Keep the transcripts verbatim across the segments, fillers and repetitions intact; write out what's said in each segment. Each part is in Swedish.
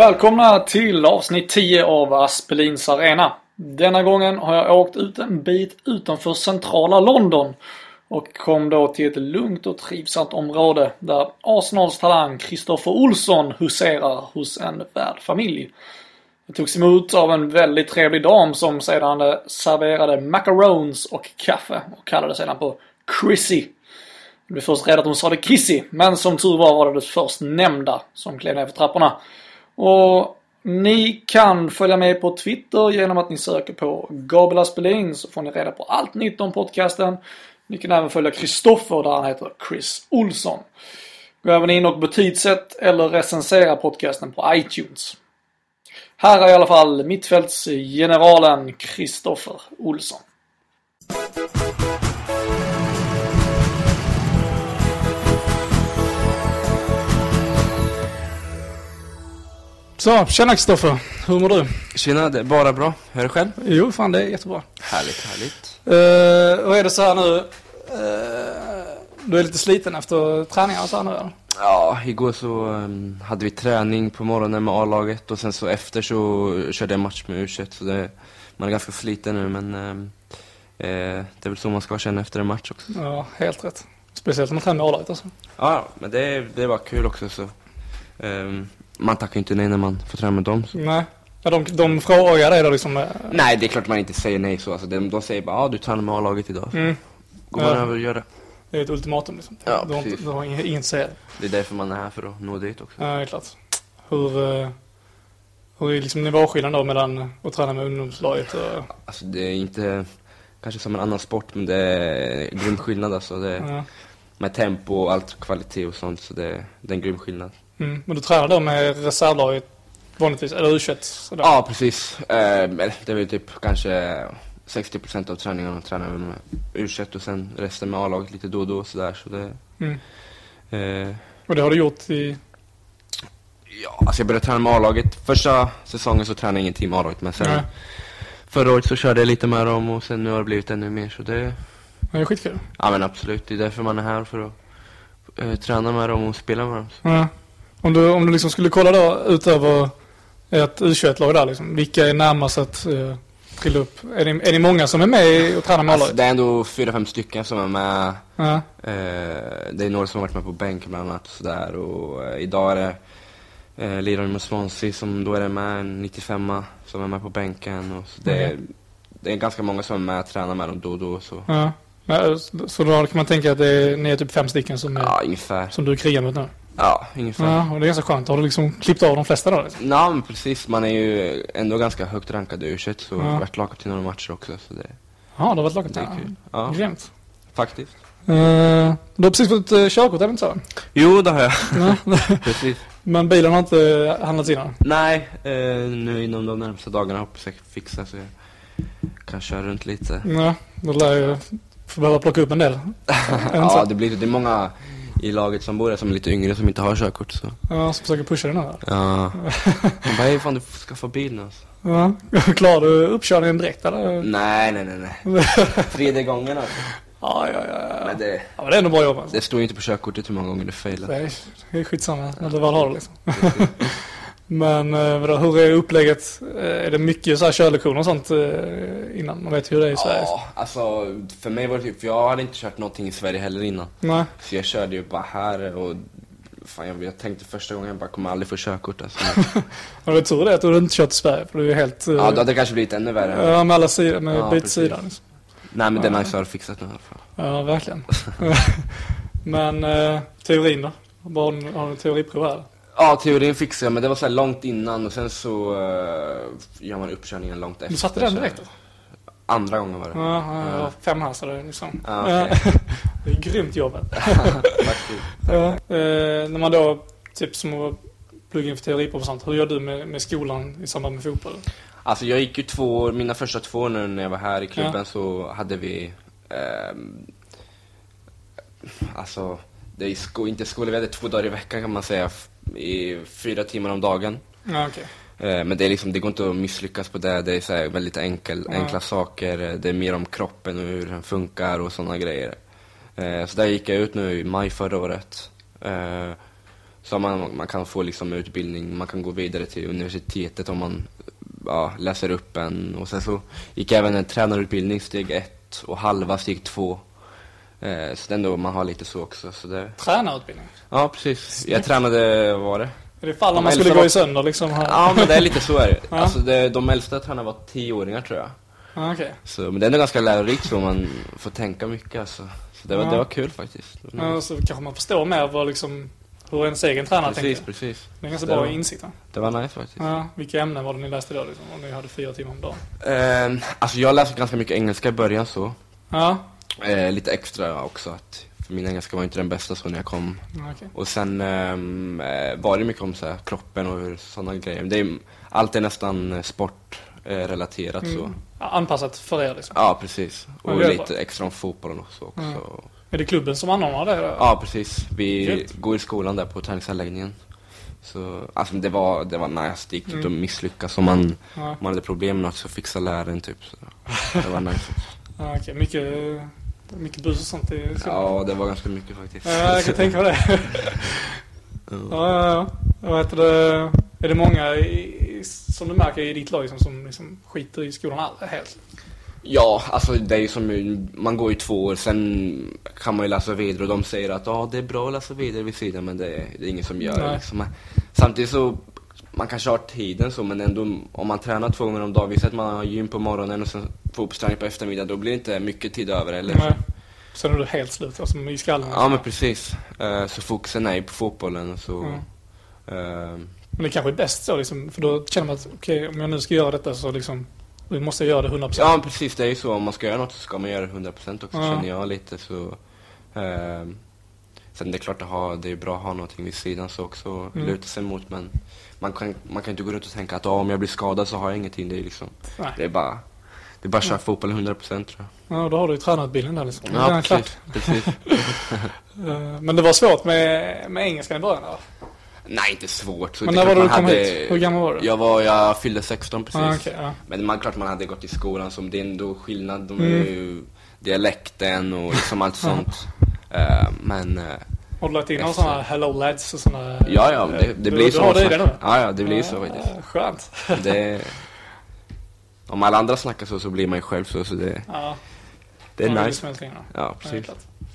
Välkomna till avsnitt tio av Aspelins Arena. Denna gången har jag åkt ut en bit utanför centrala London och kom då till ett lugnt och trivsamt område där Arsenals talang Kristoffer Olsson huserar hos en värdfamilj. Jag togs emot av en väldigt trevlig dam som sedan serverade macarons och kaffe och kallade sedan på Chrissy. Jag blev först rädd att hon sa det Kissy, men som tur var var det det först nämnda som klev ner för trapporna. Och ni kan följa med på Twitter genom att ni söker på Gabriel Aspelin, så får ni reda på allt nytt om podcasten. Ni kan även följa Kristoffer där han heter Chris Olsson. Gå även in och betygsätt eller recensera podcasten på iTunes. Här är i alla fall mittfältsgeneralen Kristoffer Olsson. Så, tjena Kristoffer. Hur mår du? Tjena, det är bara bra. Hör du själv? Jo, fan det är jättebra. Härligt, härligt. Uh, och är det så här nu? Uh, du är lite sliten efter träningar och så här nu, eller? Ja, igår så um, hade vi träning på morgonen med A-laget och sen så efter så körde jag match med U tjugoett, så det, man är ganska sliten nu, men um, eh, det är väl så man ska känna efter en match också. Ja, helt rätt. Speciellt om man tränar med A-laget alltså. Ja, men det, det var kul också, så um, man tackar inte nej när man får träna med dem. Så. Nej, ja, de, de frågar dig då liksom... Uh... Nej, det är klart man inte säger nej så. Alltså, de, de säger bara, ja ah, du tränar med A-laget idag. Så. Mm. Går man ja. över och gör det. Det är ett ultimatum liksom. Ja, du, har inte, du har inget, inget att säga. Det är därför man är här, för att nå dit också. Ja, det är klart. Hur, uh, hur är liksom nivåskillnaden då mellan att träna med ungdomslaget och... Alltså det är inte kanske som en annan sport, men det är grym skillnad alltså. Det är, ja. Med tempo och allt, kvalitet och sånt, så det, det är en grym skillnad. Mm. Men du tränar då med reservlaget vanligtvis, eller U tjugoett? Sådär. Ja, precis. Eh, det är väl typ kanske sextio procent av träningarna tränar vi med U tjugoett och sen resten med A-laget lite då och då, så där, så det... Mm. Eh, och det har du gjort i... Ja, alltså jag började träna med A-laget. Första säsongen så tränade jag ingenting med A-laget, men sen Nej. förra året så körde jag lite med dem och sen nu har det blivit ännu mer, så det... Det är skitkul. Ja, men absolut. Det är därför man är här, för att eh, träna med dem och spela med dem. Så. Ja. Om du, om du liksom skulle kolla då utöver ett U tjugoett-lag där liksom, vilka är närmast att uh, trilla upp? Är det, är det många som är med och tränar med alltså, laget? det är ändå fyra, fem stycken som är med. Ja. Eh, det är några som har varit med på bänk bland annat och sådär. Och eh, idag är det eh, Liron med Swansea som då är det med en nittiofem som är med på bänken. Och så det, Mm. det är ganska många som är med och tränar med dem då och då. Så, Ja. Ja, så då kan man tänka att det är, ni är typ fem stycken som, är, ja, ungefär. som du krigar mot nu? Ja, ungefär. Ja, och det är ganska skönt. Har du liksom klippt av de flesta då? Liksom? Ja, men precis. Man är ju ändå ganska högt rankad i U tjugoett, så jag Ja. har varit lagkapten i några matcher också. Så det, Ja, du har varit laget det är där. kul. Ja, Grymt. faktiskt. Uh, du har precis fått uh, körkort, är det inte så? Jo, det har jag. Ja. Precis. Men bilen har inte handlats innan? Nej, eh, nu inom de närmaste dagarna hoppas jag fixa så jag kan köra runt lite. Ja, då lär jag få behöva plocka upp en del. Ja, det blir det är många i laget som bor där som är lite yngre som inte har körkort. Så. Ja, som försöker pusha dig nu här. Ja. Men bara, fan, du får skaffa bil nu alltså. Ja, klarar du uppkörningen direkt eller? Nej, nej, nej, nej. Tredje gången alltså. Ja, ja, ja. ja. Men det, ja, men det är ändå bra jobb alltså. det står ju inte på körkortet hur många gånger du failar. Det är, det är skitsamma när du väl har det liksom. Men vadå, hur är upplägget? Är det mycket så här körlektioner och sånt innan? Man vet hur det är i Sverige. Ja, alltså för mig var det typ, för jag hade inte kört någonting i Sverige heller innan. Nej. Så jag körde ju bara här och fan, jag, jag tänkte första gången jag bara kommer aldrig få körkort alltså. Ja, det tur det att du inte kört i Sverige, för du är helt... Ja, då hade det kanske blivit ännu värre. Ja, med alla sidor, med ja, bitsidan liksom. Nej, men ja. den har jag fixat nu i alla fall. Ja, verkligen. Men eh, teorin då? Har du, har du en teoriprov här? Ja, teorin fixade jag, men det var så här långt innan och sen så uh, gör man uppkörningen långt efter. Du satte den direkt då? Andra gången var det. Ja, ja, ja. Fem här så det är liksom. Ja, okay. Det är grymt jobbet. Faktiskt. Ja, eh, när man då, typ som att plugga in för teoriprov och sånt, hur gör du med, med skolan i samband med fotboll? Alltså jag gick ju två år, mina första två år nu när jag var här i klubben ja. Så hade vi eh, alltså det är sko- inte skola, vi hade två dagar i veckan kan man säga, i fyra timmar om dagen. Ja, okay. eh, men det är liksom, det går inte att misslyckas på det. Det är så här väldigt enkel, ja. enkla saker. Det är mer om kroppen och hur den funkar och sådana grejer. eh, Så där gick jag ut nu i maj förra året. eh, Så man, man kan få liksom utbildning, man kan gå vidare till universitetet om man ja, läser upp en. Och sen så gick även en tränarutbildning steg ett och halva steg två. Eh, så den då man har lite så också. Så det... Tränarutbildning? Ja, precis. Jag tränade, vad var det? Är det fall om man skulle gå var... i sönder liksom? Här? Ja, men det är lite så är det. Ja. Alltså det, de äldsta tränarna var tioåringar tror jag. Ja, okay. Så, men det är ändå ganska lärorikt så man får tänka mycket alltså. Så det var, ja. det var kul faktiskt. Ja, så kanske man förstår mer vad liksom, hur ens egen tränare precis, tänker. Precis, det är ganska det bra var, insikt. Va? Det var nice faktiskt. Ja, vilka ämnen var det ni läste då liksom, om ni hade fyra timmar om dagen? Eh, alltså jag läste ganska mycket engelska i början så. Ja. Eh, lite extra också att för min engelska var inte den bästa så när jag kom. Okay. Och sen eh, var det mycket om så här, kroppen och sådana grejer. Det är, allt är nästan sportrelaterat eh, mm. så. Ja, anpassat för er liksom. Ja, precis. Och lite bra. Extra om fotbollen också. också. Mm. Är det klubben som anordnar det? Eller? Ja, precis. Vi Helt. går i skolan där på träningsanläggningen. Så alltså det var det var nice, det gick inte mm. att misslyckas om man ja. man hade problem med att så fixa läraren typ så. Det var nice. Ja, okej, okay. mycket mycket bus och sånt i skolan. Ja, det var ganska mycket faktiskt. Ja, jag kan tänka på det. Ja, ja, ja. Vad heter det? Är det många i, som du märker i ditt lag liksom, som liksom skiter i skolan all, helt? Ja, alltså det är ju som man går i två år, sen kan man ju läsa vidare och de säger att ja, det är bra att läsa vidare vid sidan, men det är, det är ingen som gör det liksom. Samtidigt så man kanske har tiden så, men ändå om man tränar två gånger om dagen, visst att man har gym på morgonen och sen fotbollsträning på eftermiddagen, då blir det inte mycket tid över eller. Nej. Sen är du helt slut alltså, i skallen. Ja, men precis. Uh, så fokusen är på fotbollen så mm. uh, men det kanske är bäst så liksom, för då känner man att okej, okay, om jag nu ska göra detta så liksom vi måste göra det hundra procent. Ja, precis. Det är ju så. Om man ska göra något så ska man göra det hundra procent också, ja. Känner jag lite. Så, eh, sen det är klart att ha, det är bra att ha någonting vid sidan så också mm. luta sig mot. Men man kan, man kan inte gå runt och tänka att ah, om jag blir skadad så har jag ingenting. Det är, liksom, det är bara det är bara att köra fotboll hundra procent tror jag. Ja, då har du ju tränarutbildningen där liksom. Ja, precis. precis. Men det var svårt med, med engelskan i början då? Nej, inte svårt. Så men när var du kom hit? Hur gammal var du? Jag var, jag fyllde sexton precis. Ah, okay, ja. Men man klart man hade gått i skolan som det är ändå skillnad. De är mm. ju dialekten och liksom allt sånt. uh, men... Uh, har du lagt in några sådana hello lads och sådana... Ja, ja, det, det du, blir du så. Har det, det ja, ja, det blir ja, så faktiskt. Skönt. Det, om alla andra snackar så, så blir man ju själv så. så det, ja. det är ja, nice. Det ja, precis.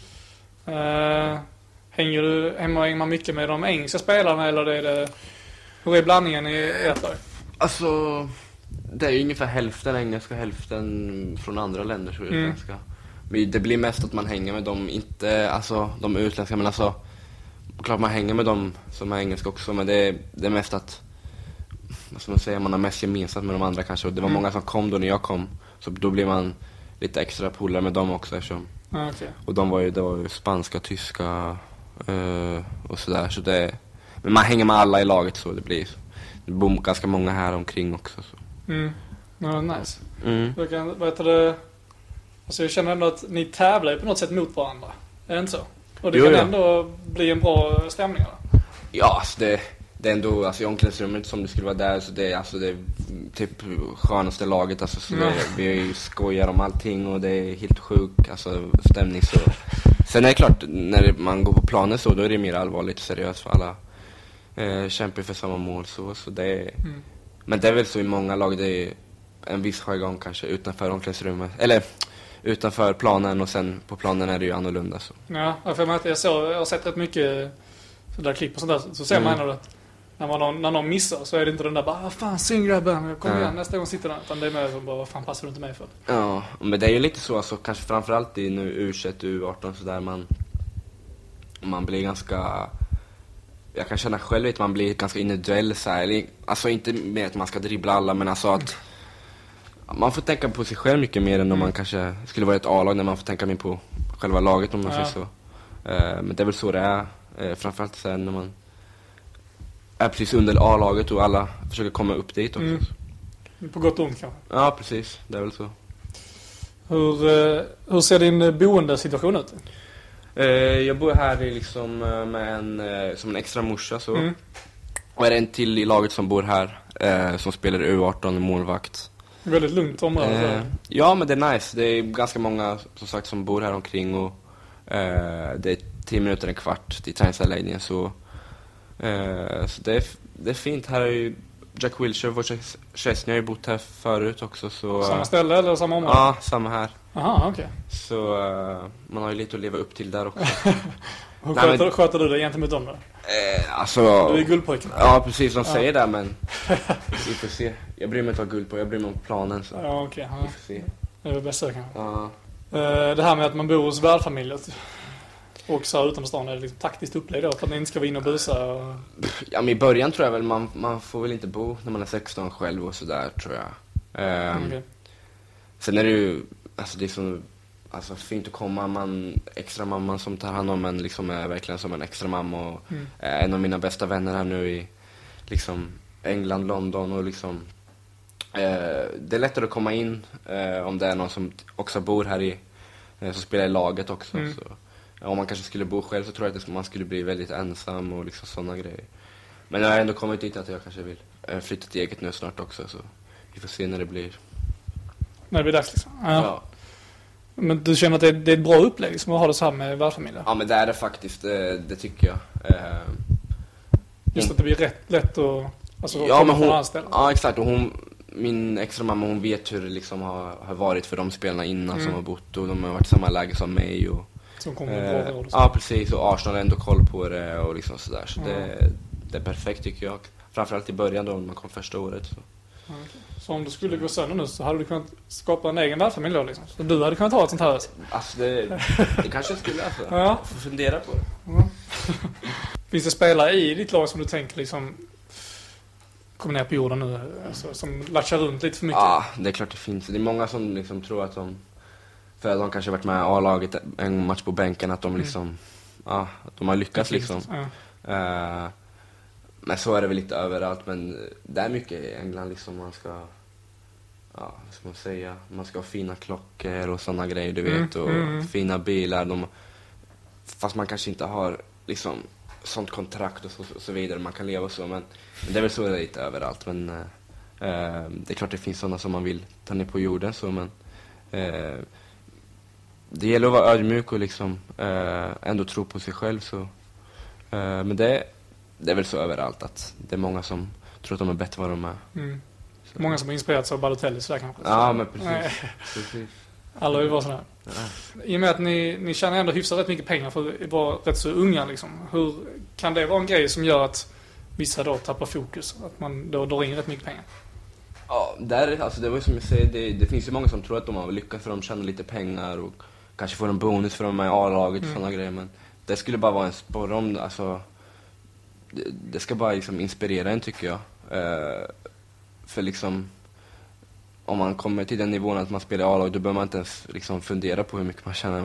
Ja, uh, Hänger du hänger man mycket med de engelska spelarna eller är det, hur är blandningen i ert lag? Alltså, det är ju ungefär hälften engelska, hälften från andra länder tror jag mm. ganska. Men det blir mest att man hänger med dem, inte alltså de utländska, men alltså klart man hänger med dem som är engelska också, men det är, det är mest att vad ska man säga, man har mest gemensamt med de andra kanske. Och det var mm. många som kom då när jag kom, så då blir man lite extra polare med dem också eftersom. Ah, okay. Och de var ju, det var ju spanska, tyska Uh, och sådär så det, men man hänger med alla i laget så det blir det bor ganska många här omkring också så. Mm. Ja, nice. Mm. Jag kan, vad heter det? Alltså jag känner ändå att ni tävlar på något sätt mot varandra. Är det inte så? Och det jo, kan ja. ändå bli en bra stämning eller? Ja, alltså det, det är ändå alltså i omklädningsrummet som det skulle vara där så det är alltså det är typ skönaste laget alltså så mm. det, vi skojar om allting och det är helt sjuk alltså stämning så. Sen är det klart, när man går på planen så, då är det mer allvarligt och seriöst för alla eh, kämpar för samma mål. Så, så det är, mm. Men det är väl så i många lag, det är en viss jargong kanske utanför omklädningsrummet. Eller utanför planen och sen på planen är det ju annorlunda. Så. Ja, för jag, jag, såg, jag har sett rätt mycket sådär klipp och sånt där, så ser mm. man ändå att när, man, när någon missar så är det inte den där bara, vad fan, syng grabben, kom igen, ja. nästa gång sitter den. Utan det är med som bara, vad fan passar du inte mig för? Ja, men det är ju lite så, alltså, kanske framförallt i nu U tjugoett, U arton så där man, man blir ganska, jag kan känna själv att man blir ganska individuell så här, eller, alltså inte med att man ska dribbla alla, men alltså att man får tänka på sig själv mycket mer än om mm. man kanske skulle vara ett A-lag när man får tänka mer på själva laget om man ja. säger så. Uh, men det är väl så det är, uh, framförallt sen när man är precis under A-laget och alla försöker komma upp dit också. Mm. På gott och ont kanske. Ja, precis. Det är väl så. Hur, hur ser din boendesituation ut? Eh, jag bor här i liksom med en, som en extra morsa så. Mm. Och är det en till i laget som bor här eh, som spelar U arton målvakt. Väldigt lugnt område. Eh, ja, men det är nice. Det är ganska många som sagt som bor här omkring och eh, det är tio minuter, en kvart till träningsanläggningen så Eh, så det är, det är fint. Här är ju Jack Wilshere, vår Chesney, har ju bott här förut också. Så, samma ställe eller samma område? Ja, samma här. Aha, okej. Okay. Så uh, man har ju lite att leva upp till där också. Hur Nej, sköter, men, sköter du det gentemot dem då? Eh, alltså, du är guldpojken. Ja, precis som de ja. säger där, men vi får se. Jag bryr mig inte om guld på, jag bryr mig om planen. Så. Ja, okej. Okay, ja. Vi får se. Det är väl bäst kanske. Ja. Uh, det här med att man bor hos värdfamiljer och så utanför stan, är det liksom taktiskt upplägg då? För att ni inte ska vara inne och busa? Och... Ja, men i början tror jag väl man, man får väl inte bo när man är sexton själv och sådär, tror jag. Um, mm, okay. Sen är det ju, alltså det är så alltså, fint att komma, man, extra mamman som tar hand om en liksom är verkligen som en extra mamma och mm. är en av mina bästa vänner här nu i liksom England, London och liksom eh, det är lättare att komma in eh, om det är någon som också bor här i, eh, som spelar i laget också. Mm. Så, ja, om man kanske skulle bo själv så tror jag att man skulle bli väldigt ensam och liksom sådana grejer. Men jag har ändå kommit dit att jag kanske vill eh, flytta till eget nu snart också, så vi får se när det blir. När det blir dags liksom. Ja. Ja. Men du känner att det är, det är ett bra upplägg liksom, att ha det så här med värdfamiljer? Ja, men det är det faktiskt, det, det tycker jag. Eh, Just hon, att det blir rätt lätt att alltså, ja, men hon, anställa. Ja, exakt. Och hon, min extra mamma, hon vet hur det liksom har, har varit för de spelarna innan mm. som har bott, och de har varit i samma läge som mig. Och, som kommer eh, bra råd. Ja, precis. Och Arsenal har ändå koll på det och liksom sådär. Så mm. det, det är perfekt tycker jag. Framförallt i början då, när man kom första året. Så. Okay. Så om du skulle gå sönder nu så hade du kunnat skapa en egen värdfamilj då liksom? Så du hade kunnat ha ett sånt här? Alltså det, det kanske jag skulle alltså. Ja. Få fundera på det. Mm. Finns det spelare i ditt lag som du tänker liksom kommer ner på jorden nu, alltså, som latchar runt lite för mycket? Ja, det är klart det finns. Det är många som liksom tror att de, för att de kanske varit med i A-laget en match på bänken, att de liksom mm. ja, att de har lyckats liksom. Ja. Uh, men så är det väl lite överallt, men det är mycket i England liksom, man ska, ja, vad ska man säga, man ska ha fina klockor och sådana grejer, du vet, och mm, mm. fina bilar, de, fast man kanske inte har liksom sånt kontrakt och så, och så vidare, man kan leva så, men, men det är väl så det är lite överallt, men uh, det är klart det finns sådana som man vill ta ner på jorden, så, men uh, det gäller att vara ödmjuk och liksom uh, ändå tro på sig själv, så, uh, men det Det är väl så överallt att det är många som tror att de är bättre vad de är. Mm. Många som har inspirerats av Balotelli sådär kanske. Ja, men precis. precis. Alla vill vara sådär. Ja. I och med att ni, ni tjänar ändå hyfsat rätt mycket pengar för att vara rätt så unga liksom. Hur kan det vara en grej som gör att vissa då tappar fokus? Att man då drar in rätt mycket pengar? Ja, där, alltså det var ju som jag säger, det, det finns ju många som tror att de har lyckats för att de tjänar lite pengar och kanske får en bonus för att de är i A-laget och mm. sådana grejer, men det skulle bara vara en spår om det, alltså. Det, det ska bara liksom inspirera en, tycker jag. Uh, för liksom, om man kommer till den nivån att man spelar i A-lag, då behöver man inte ens liksom fundera på hur mycket man tjänar.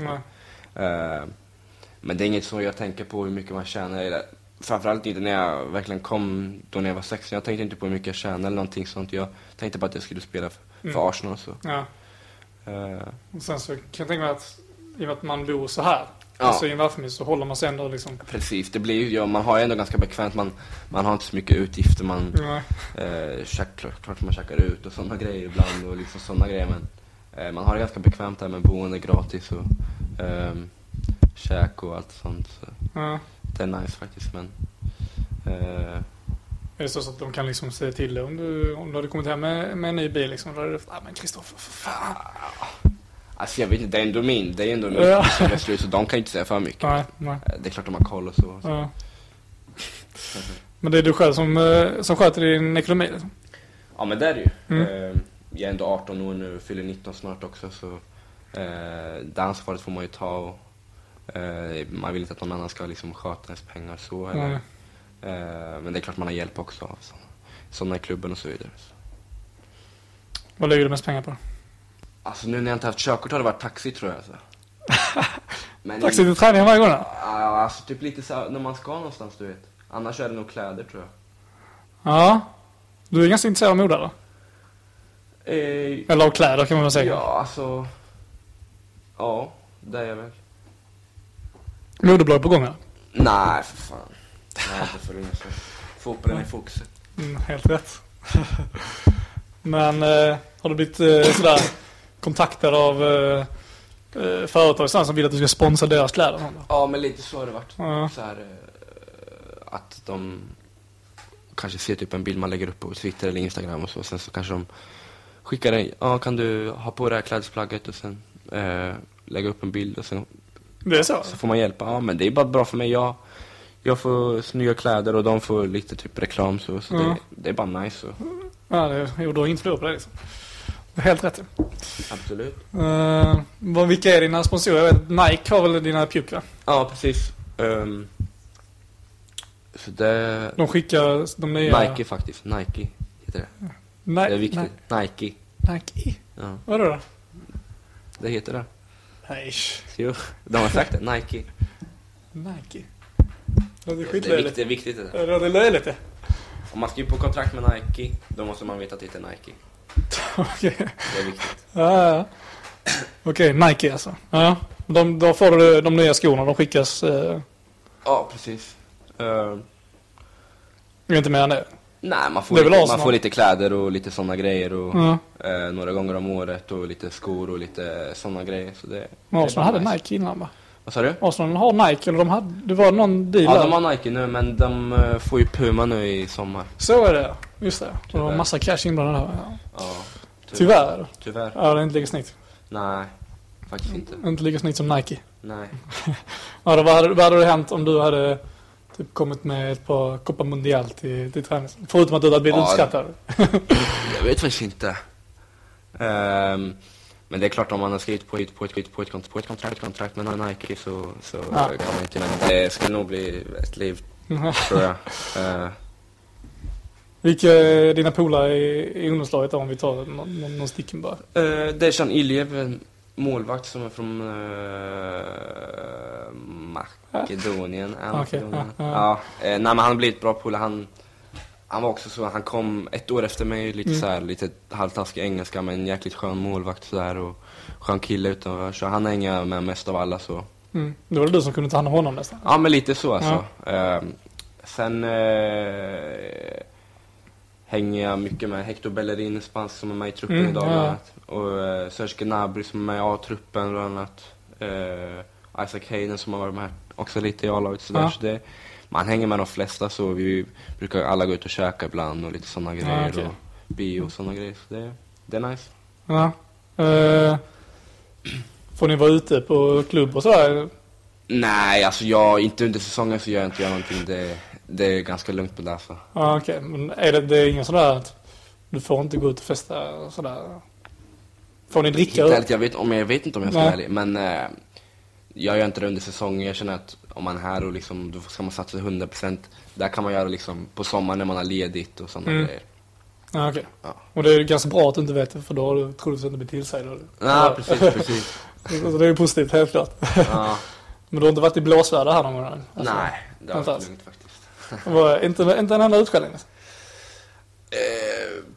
Uh, men det är inget som jag tänker på hur mycket man tjänar. Framförallt inte när jag verkligen kom då när jag var sexton. Jag tänkte inte på hur mycket jag tjänar eller någonting sånt. Jag tänkte bara att jag skulle spela för, för mm. Arsenal och så. Ja. Uh, och sen så kan jag tänka mig att i och med att man bor så här, ja. Alltså i en värdfamilj så håller man sig ändå liksom. Precis, det blir ja, man har ju ändå ganska bekvämt, man, man har inte så mycket utgifter, man eh, käk, klart man käkar ut och sådana grejer ibland och liksom sådana grejer, men eh, man har det ganska bekvämt här med boende gratis och eh, käk och allt sånt, så ja. Det är nice faktiskt, men eh, är det så att de kan liksom säga till dig om du, om du hade kommit hem med, med en ny bil liksom, då är det, ah, men Kristoffer, för fan. Alltså jag vet inte, det är ändå min, det är ändå min ja. Så de kan inte säga för mycket. Nej, nej. Det är klart de har koll och så. så. Ja. Men det är du själv som, som sköter din ekonomi liksom? Ja, men det är det ju. Mm. Jag är ändå arton år nu, fyller nitton snart också, så eh, det ansvaret får man ju ta, och eh, man vill inte att någon annan ska liksom sköta ens pengar så. Eller, eh, men det är klart man har hjälp också av sådana i klubben och så vidare. Så. Vad lägger du mest pengar på? Alltså nu när jag inte haft körkort har det varit taxi, tror jag. Alltså. Men taxi till träningen varje gång då? Ja, alltså typ lite så när man ska någonstans, du vet. Annars är det nog kläder, tror jag. Ja. Du är ganska intresserad av mode, eller? Eh, eller av kläder, kan man väl säga. Ja, alltså. Ja, det är jag väl. Modeblad på gång, eller? Nej, för fan. Nej, inte för länge sedan. Fotbollen i fokuset. Mm, helt rätt. Men eh, har du blivit eh, sådär kontaktad av eh, företag som vill att du ska sponsra deras kläder? Ja, men lite så har det varit. Ja. Så här, att de kanske ser typ en bild man lägger upp på Twitter eller Instagram och så. Sen så kanske de skickar en, ja kan du ha på det här klädesplagget och sen eh, lägga upp en bild och sen det är så. så får man hjälpa. Ja, men det är bara bra för mig. Jag, jag får snygga kläder och de får lite typ reklam så, så mm. det, det är bara nice. Så. Ja, det, jo, du har inte förlorat på det liksom. Det är helt rätt. Absolut. Uh, vad, vilka är dina sponsorer? Jag vet, Nike har väl dina pjuck, va? Ja, precis. Um, så det... De skickar de nya... Nike faktiskt. Nike heter det. Ni- det är viktigt. Ni- Nike. Nike? Ja. Vadå då? Det heter det. Nej. Jo, de har sagt det. Nike. Nike. Det är Det är skitlöjligt. viktigt, det är viktigt det. Ja, det är löjligt det. Om man skriver på kontrakt med Nike, då måste man veta att det heter Nike. Okej. Det är viktigt. Ja, ja. Okej, Nike alltså. Ja. De, då får du de nya skorna, de skickas... Eh... Ja, precis. Uh... Inte mer än det. Nej, man får, Det är väl lite, Arsenal. man får lite kläder och lite sådana grejer och Ja. eh, några gånger om året och lite skor och lite sådana grejer. Så det, Men det Arsenal är hade nice. Nike innan, va? Vad sa du? Arsenal har Nike, eller de hade... Det var någon deal Ja, där. de har Nike nu, men de eh, får ju Puma nu i sommar. Så är det, just det. Det var Tyvärr. massa cash inblandad här. Ja. Ja, Tyvärr. Tyvärr. Ja, det är inte lika snyggt. Nej, faktiskt inte. Inte lika snyggt som Nike. Nej. Ja, då, vad, hade, vad hade det hänt om du hade typ kommit med ett par Copa Mundial till, till träning? Förutom att du hade blivit Ja, utskattad. Jag vet faktiskt inte. Um, men det är klart om man har skrivit på ett, på ett, på ett, på ett, kontrakt, på ett kontrakt, kontrakt med Nike så, så Ja. kan man inte nämna. Det skulle nog bli ett liv, tror jag. Uh, Vilka är dina polare i, i ungdomslaget om vi tar någon, någon, någon sticken bara? uh, det är Jean Iljev, en målvakt som är från uh, Makedonien. Ja, Okej, Makedonien. ja, ja. Ja, uh, nej, men han har blivit bra polare. Han, han var också så, han kom ett år efter mig, lite Mm. så här, lite halvtaskig engelska, men en jäkligt skön målvakt så där och skön kille utanför. Så han hänger med mest av alla så. Mm. Då var det du som kunde ta hand om honom nästan. Ja, men lite så alltså. Ehm, sen eh, hänger jag mycket med Hector Bellerin, spansk, som är med i truppen Mm, idag ja. bland annat. Och eh, Serge Gnabry som är med i A-truppen bland annat. Eh, Isaac Hayden som har varit med också lite i A-laget sådär. Ja. Så det, man hänger med de flesta så vi brukar alla gå ut och käka ibland och lite sådana grejer okej. och bio och sådana grejer. Så det, det är nice. Ja. Eh, får ni vara ute på klubb och sådär? Nej, alltså jag, inte under säsongen så gör jag inte jag någonting. Det, det är ganska lugnt på därför. Ja, okej. Men är det, det är ingen sådär att du får inte gå ut och festa och sådär? Får ni dricka? Helt ärligt, jag vet, om jag vet inte om jag ska Nej. vara ärlig, men eh, jag gör inte det under säsongen. Jag känner att om man är här och liksom, då ska man satsa hundra procent. Där kan man göra liksom på sommaren när man har ledigt och sådana Mm. grejer. Ja, okej. Ja. Och det är ganska bra att du inte vet det, för då har du troligtvis inte blivit tillsagd. Ja, precis, precis. Så det är ju positivt, helt klart. Ja. Men du har inte varit i blåsväder här någon gång? Alltså, Nej, det har inte varit alls. lugnt faktiskt. Det var inte, inte en enda utskällning? Eh,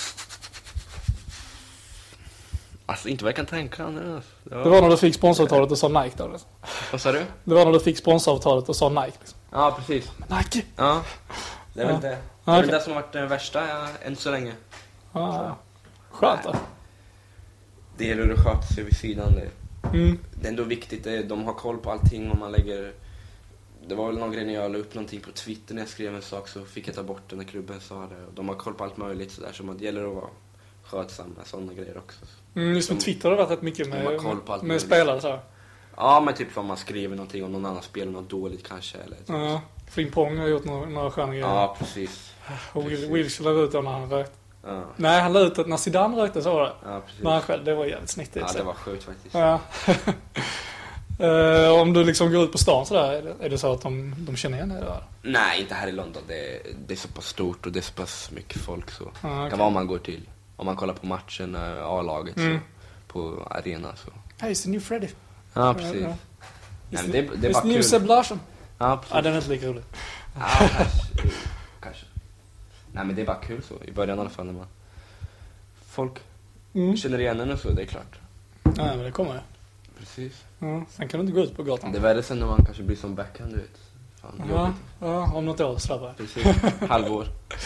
alltså inte vad jag kan tänka nu. Alltså. Det var... Det var när du fick sponsoravtalet och sa Nike då? Liksom. Vad sa du? Det var när du fick sponsoravtalet och sa Nike? Liksom. Ja, precis. Nike! Ja, det är väl Ja. det. Det Ja, är väl okej. det som har varit det värsta ja, än så länge. Ja, ja. Skönt då. Det gäller att sköta sig vid sidan. Det, Mm. det är ändå viktigt. Det, de har koll på allting om man lägger... Det var väl någon grej när jag la upp någonting på Twitter när jag skrev en sak så fick jag ta bort den när klubben sa det. Och de har koll på allt möjligt så där, så det gäller att vara skötsam med sådana grejer också. Mm, just med De- Twitter har det varit rätt mycket de har med, koll på allt med möjligt. spelare så här. Ja, men typ om man skriver någonting om någon annan spelar något dåligt kanske. Eller typ. Ja, Frimpong har gjort några, några sköna grejer. Ja, precis. Och Will, precis. Wilshere la ut det när han rökte. Ja, Nej, han la ut att när Zidane rökte så var det. ja precis. Men han själv, det var jävligt snyggt. Ja, så. det var sjukt faktiskt. Ja. Eh, om du liksom går ut på stan sådär, är det, är det så att de, de känner igen dig där? Nej, inte här i London. Det, det är så pass stort och det är så pass mycket folk så. Ja, Det okej. kan vara om man går till, om man kollar på matchen, eh, A-laget Mm. så, på arena så. Hey, it's the new Freddy. Ja, precis. Ja, ja. Nej, men det, det är It's bara the new kul. Seb Larsson. Ja, precis. Ja, den är inte lika rolig. Ja, kanske. Jo, kanske. Nej, men det är bara kul så. I början i alla fall när man... Folk Mm. känner igen en och så, det är klart. Nej, men det kommer ju. Precis. Ja, sen kan du inte gå ut på gatan. Det är värre sen när man kanske blir som backhand, du vet. Fan, Ja, jobbigt. ja, om något år slappar jag. Precis. Halvår.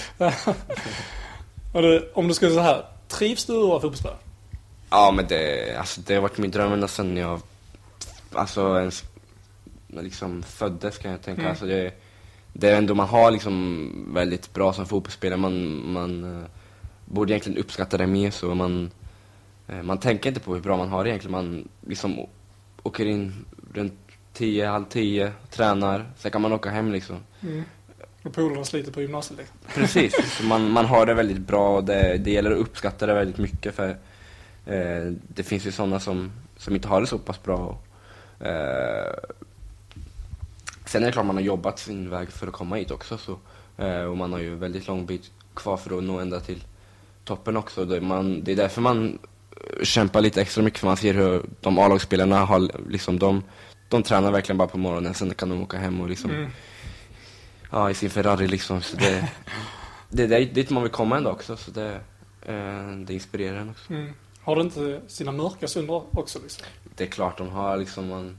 Och du, om du skulle säga så här, trivs du att vara fotbollsspelare? Ja, men det, alltså, det har varit min dröm ända sen jag alltså ens liksom föddes kan jag tänka. Mm. Alltså, det, det är ändå man har liksom väldigt bra som fotbollsspelare. Man, man uh, borde egentligen uppskatta det mer, så man, uh, man tänker inte på hur bra man har det egentligen. Man liksom åker in runt tio, halv tio, tränar, sen kan man åka hem liksom. Mm. Och polarna sliter på gymnasiet liksom. Precis, så man, man har det väldigt bra, och det, det gäller att uppskatta det väldigt mycket, för uh, det finns ju sådana som, som inte har det så pass bra. Och, uh, sen är det klart man har jobbat sin väg för att komma hit också, så, uh, och man har ju väldigt lång bit kvar för att nå ända till toppen också. Det, man, det är därför man kämpar lite extra mycket, för man ser hur de A-lagsspelarna har liksom, de, de tränar verkligen bara på morgonen, sen kan de åka hem och liksom mm. ja, i sin Ferrari liksom, så det, det, det är dit man vill komma ändå också, så det, eh, det inspirerar en också. Mm. Har du inte sina mörka stunder också liksom? Det är klart de har liksom, man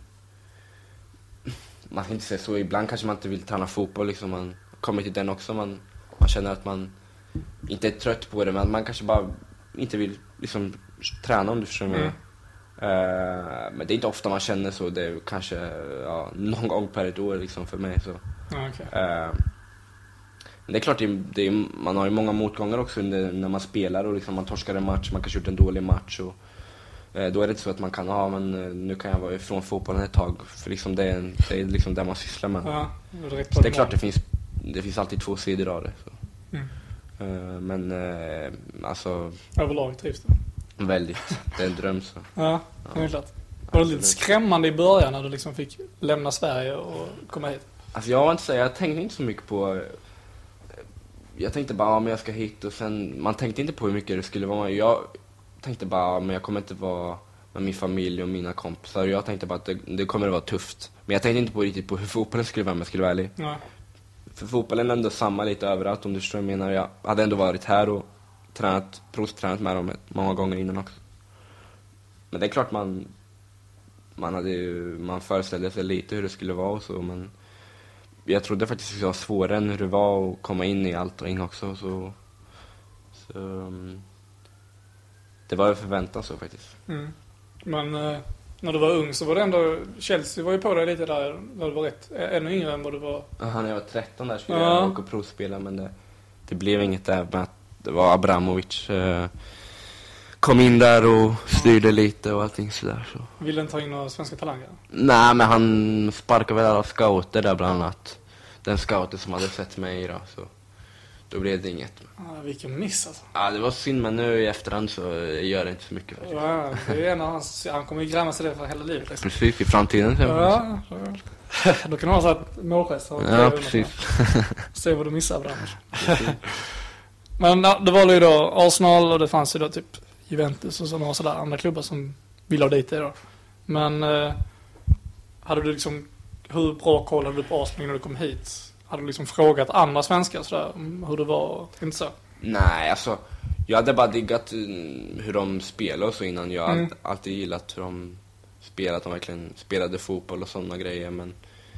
man kan inte säga så, ibland kanske man inte vill träna fotboll liksom, man kommer till den också, man, man känner att man inte är trött på det, men man kanske bara inte vill liksom träna, om du förstår mig. Mm. Uh, men det är inte ofta man känner så, det är kanske ja, någon gång per ett år liksom för mig så. Okay. Uh, men det är klart, det är, det är, man har ju många motgångar också när, när man spelar, och liksom man torskar en match, man kanske gjort en dålig match, och uh, då är det inte så att man kan ha, men uh, nu kan jag vara ifrån fotbollen ett tag, för liksom det är, en, det är liksom det man sysslar med. Ja, det är, så det är klart, det finns, det finns alltid två sidor av det så. Mm. Uh, men uh, alltså överlag trivs det. Väldigt, det är en dröm så. Ja, det är klart. Var det lite skrämmande i början när du liksom fick lämna Sverige och komma hit? Alltså jag var inte säga, jag tänkte inte så mycket på. Jag tänkte bara, ja, men jag ska hit, och sen man tänkte inte på hur mycket det skulle vara. Jag tänkte bara, men jag kommer inte vara med min familj och mina kompisar. Jag tänkte bara att det, det kommer att vara tufft. Men jag tänkte inte på riktigt på hur fotbollen skulle vara, om jag skulle vara ärlig. Ja. För fotbollen är ändå samma lite överallt, om du förstår vad jag menar. Jag hade ändå varit här och tränat, provtränat med dem många gånger innan också. Men det är klart man man hade ju, man föreställde sig lite hur det skulle vara och så, men jag trodde faktiskt att det var svårare än hur det var att komma in i allt och in också, så, så um, det var ju förväntat så faktiskt. Mm. Men eh, när du var ung så var det ändå, Chelsea var ju på dig lite där när du var rätt ännu yngre än vad du var. Ja, när jag var tretton där skulle ja. jag åka och provspela, men det, det blev inget där med att det var Abramovic eh, kom in där och styrde lite och allting sådär. Så. Ville inte ta in några svenska talanger? Nej, men han sparkade väl alla scouter där bland annat. Den scouter som hade sett mig då, så då blev det inget. Ja, vilken miss alltså. Ja, det var synd, men nu i efterhand så gör det inte så mycket faktiskt. Ja, det är en av hans, han kommer ju grämma sig det för hela livet. Liksom. Precis, i framtiden. Så ja, ja. Då kan du ha så att målgest. Ja, precis. Se vad du missar på den. Men det var ju då Arsenal och det fanns ju då typ Juventus och sådana sådär andra klubbar som ville ha dit det då. Men eh, hade du liksom, hur bra koll hade du på Arsenal när du kom hit? Hade du liksom frågat andra svenskar sådär om hur det var? Inte så? Nej, alltså jag hade bara diggat hur de spelade och så innan. Jag har mm. alltid gillat hur de spelade, att de verkligen spelade fotboll och sådana grejer, men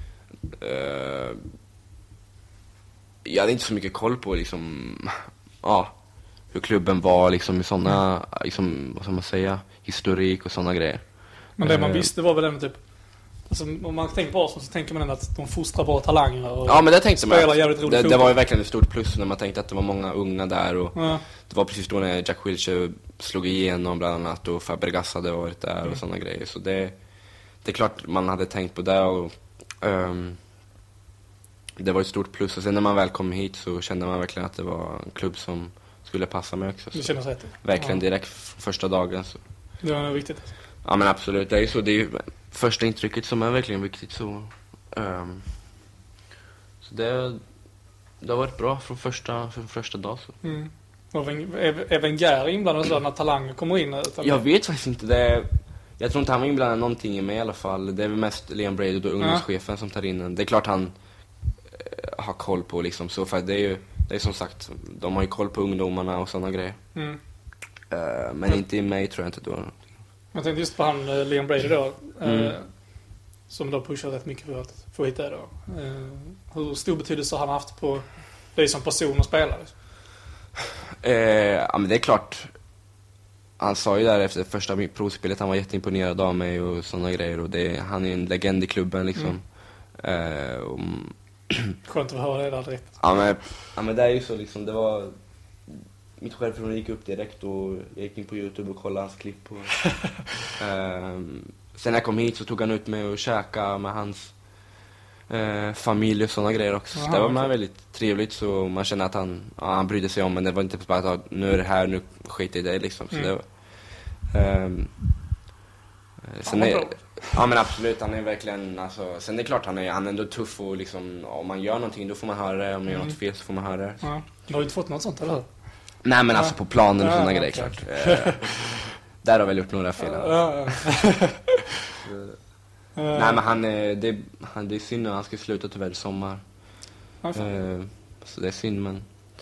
eh, jag hade inte så mycket koll på liksom, ja, hur klubben var liksom i sådana, liksom, vad ska man säga, historik och sådana grejer. Men det man visste var väl ändå typ, alltså, om man tänker på Arsenal så tänker man ändå att de fostrar bra talanger och ja, men det tänkte man spelar jävligt roligt. Det, det var ju verkligen ett stort plus när man tänkte att det var många unga där, och ja. Det var precis då när Jack Wilshere slog igenom bland annat, och Fabregas hade varit där mm. och sådana grejer. Så det, det är klart man hade tänkt på det, och um, det var ett stort plus. Och sen när man väl kom hit så kände man verkligen att det var en klubb som skulle passa mig också. Det kändes rätt. Verkligen ja. direkt första dagen. Så. Det var nog viktigt. Ja, men absolut, det är ju så. Det är ju första intrycket som är verkligen viktigt. Så, um, så det, det har varit bra från första, från första dag. Så. Mm. Och är Wenger inblandad så när talanger kommer in? Utan jag vet faktiskt inte. Det är, jag tror inte han var inblandad någonting i mig i alla fall. Det är väl mest Liam Brady och ungdomschefen ja. som tar in en. Det är klart han eh, har koll på liksom. Så för det är ju, det är som sagt, de har ju koll på ungdomarna och sådana grejer. Mm. Uh, men mm. inte i mig tror jag inte då. Jag tänkte just på han, uh, Liam Brady då. Uh, mm. Som då pushar rätt mycket för att få hit det då. Uh, hur stor betydelse har han haft på dig som person och spelare? Uh, ja, men det är klart. Han sa ju där efter första provspelet, han var jätteimponerad av mig och sådana grejer. Och det, han är en legend i klubben liksom. Mm. Uh, och, Skönt att höra det där direkt. Ja men, ja, men det är ju så liksom, det var... Mitt självförtroende gick upp direkt och jag gick in på YouTube och kollade hans klipp. Och, um, sen när jag kom hit så tog han ut mig och käka med hans uh, familj och sådana grejer också. Aha, så det var okay. väldigt trevligt, så man känner att han, ja, han brydde sig om, men det var inte bara att nu är det här, nu skiter i det liksom. Så mm. det var, um, sen är, ja men absolut, han är verkligen, alltså, sen är det klart han är, han är ändå tuff och liksom, om man gör någonting då får man höra det, om man gör mm. något fel så får man höra det. Ja. Du har ju inte fått något sånt, eller? Nej men ja. alltså på planen och sådana ja, grejer okay. klart. Eh, där har jag väl gjort några fel. Ja, ja. Nej men han är, det, han, det är synd att han ska sluta tyvärr i sommar. Ja, eh, så det är synd, men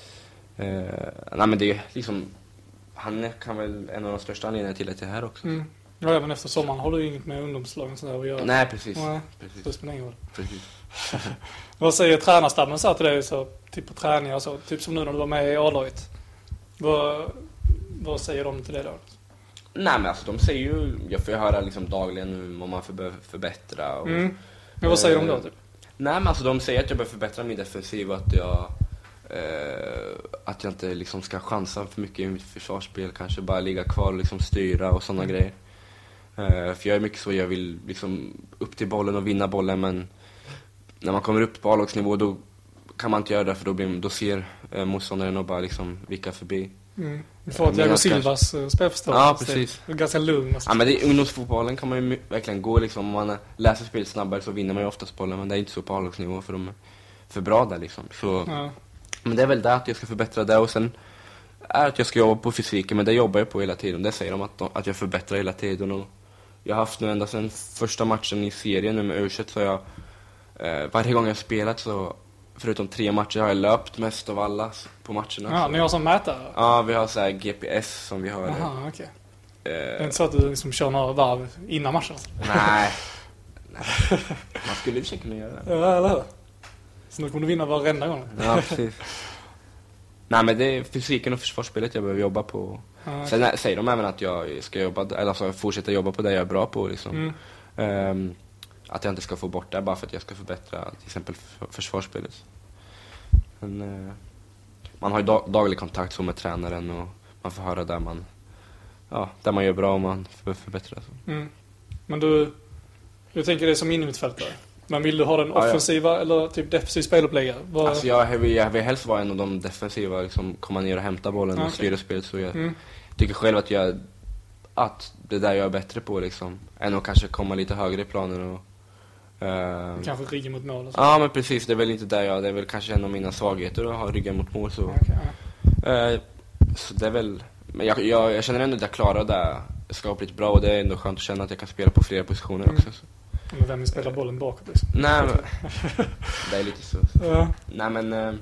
eh, nej men det är liksom, han kan väl en av de största anledningarna till att det är här också. Mm. Ja, även efter sommaren har du inget med ungdomslagen sådär att göra. Nej precis. Nej, precis. Det spelar ingen roll. Precis. Vad säger tränarstabben så till dig, så typ på träningar så, typ som nu när du var med i A-laget? Vad, vad säger de till det då? Nej men alltså de säger ju, jag får höra liksom dagligen vad man för, behöver förbättra. Och, mm. Men vad säger eh, de då typ? Nej men alltså de säger att jag behöver förbättra min defensiv och att jag eh, att jag inte liksom ska chansa för mycket i mitt försvarsspel, kanske bara ligga kvar och liksom styra och sådana mm. grejer. Eh, för jag är mycket så, jag vill liksom upp till bollen och vinna bollen, men när man kommer upp på A-lagsnivå då kan man inte göra det, för då, blir, då ser eh, motståndaren och bara liksom vicka förbi. Mm. Du får att Thiago Silvas uh, spelförståelse. Ja, precis. Det är ganska lugn. Ja, men det, ungdomsfotbollen kan man ju verkligen gå liksom. Om man läser spelet snabbare så vinner man ju oftast bollen, men det är inte så på A-lagsnivå för de är för bra där liksom. Så, ja. Men det är väl det att jag ska förbättra det, och sen är att jag ska jobba på fysiken, men det jobbar jag på hela tiden. Det säger de att, att jag förbättrar hela tiden, och jag har haft nu ända sedan första matchen i serien nu med U tjugoett, så jag eh, varje gång jag spelat så förutom tre matcher har jag löpt mest av alla på matcherna. Ja, ni har som mätare? Ja, vi har så här G P S som vi har. Aha, okej. Okay. Eh, det är inte så att du liksom kör några varv innan matchen? Nej. Nej. Man skulle ju kunna göra det. Ja, eller hur? Så nu kommer du vinna varenda gång. Ja, precis. Nej, men det är fysiken och försvarsspelet jag behöver jobba på. Ah, okay. Sen säger de även att jag ska jobba, eller alltså fortsätta jobba på det jag är bra på liksom. Mm. Um, att jag inte ska få bort det bara för att jag ska förbättra till exempel försvarsspelet. Men, uh, man har ju dag- daglig kontakt så med tränaren, och man får höra där man, ja, där man gör bra och man får förbättra. Så. Mm. Men du, du tänker det som innermittfältare. Men vill du ha den offensiva ja, ja. eller typ defensiv speluppläggare? Var... Alltså jag, jag, vill, jag vill helst vara en av de defensiva, liksom komma ner och hämta bollen okay. och styra spelet, så jag mm. tycker själv att jag att det där jag är bättre på liksom, än att kanske komma lite högre i planen och uh... kanske rygga mot mål och så. Ja men precis, det är väl inte där jag, det är väl kanske en av mina svagheter att ha rygga mot mål, så okay, ja. uh, så det är väl, men jag, jag, jag känner ändå att jag klarar det skapligt bra, och det är ändå skönt att känna att jag kan spela på flera positioner mm. också så. Men vem spelar bollen bakåt liksom? Nej, men, det är lite så. Ja. Nej, men uh,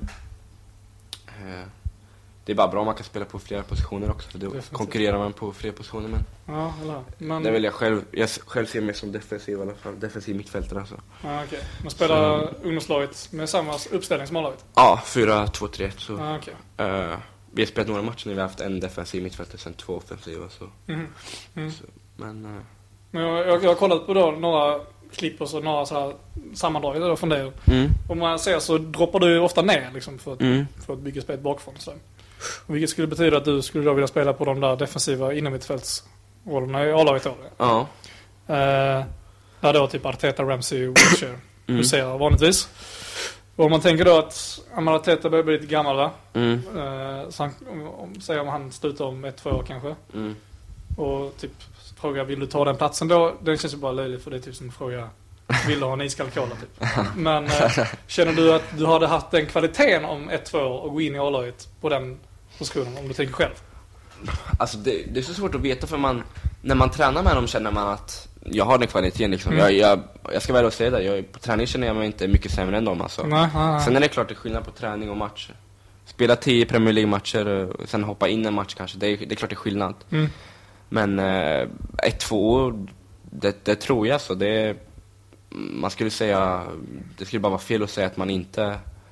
uh, det är bara bra om man kan spela på flera positioner också, för då definitivt. Konkurrerar man på flera positioner. Men, ja, eller, men... det vill jag själv, jag själv ser mig som defensiv i alla fall, defensiv mittfältare alltså. Ja, okej. Okay. Man spelar så, ungdomslaget med samma uppställning som A-laget? Ja, fyra två tre ett så. Ja, okay. uh, vi har spelat några matcher när vi har haft en defensiv mittfältare, sen två offensiva så. Mm. Mm. så men uh, men jag, jag, jag har kollat på då några klipp och så några så här sammandrag då från det. Mm. Om man ser så droppar du ofta ner liksom för att, mm. för att bygga spelet bakifrån så. Och vilket skulle betyda att du skulle då vilja spela på de där defensiva innermittfältsrollerna i A-laget då. Ja. Eh, där då typ Arteta, Ramsey och Wilshere mm. huserar vanligtvis. Och om man tänker då att Arteta börjar bli lite gammal va? Mm. Eh, så han, om, om, säg om han slutar om ett, två år kanske. Mm. Och typ fråga, vill du ta den platsen då? Den känns ju bara löjlig, för det är typ som att fråga, vill du ha en iskall cola typ. Men eh, känner du att du hade haft den kvaliteten om ett, två år och gå in i A-laget på den positionen, om du tänker själv? Alltså det, det är så svårt att veta, för man, när man tränar med dem känner man att jag har den kvaliteten liksom. Mm. Jag, jag, jag ska väl säga det, jag, på träning känner jag mig inte mycket sämre än dem alltså. Nej, nej, nej. Sen är det klart det är skillnad på träning och match. Spela tio Premier League-matcher och sen hoppa in en match kanske, det är, det är klart det är skillnad. Mm. Men eh, ett, två år, det, det tror jag så. Det, man skulle säga, det skulle bara vara fel att säga att man inte...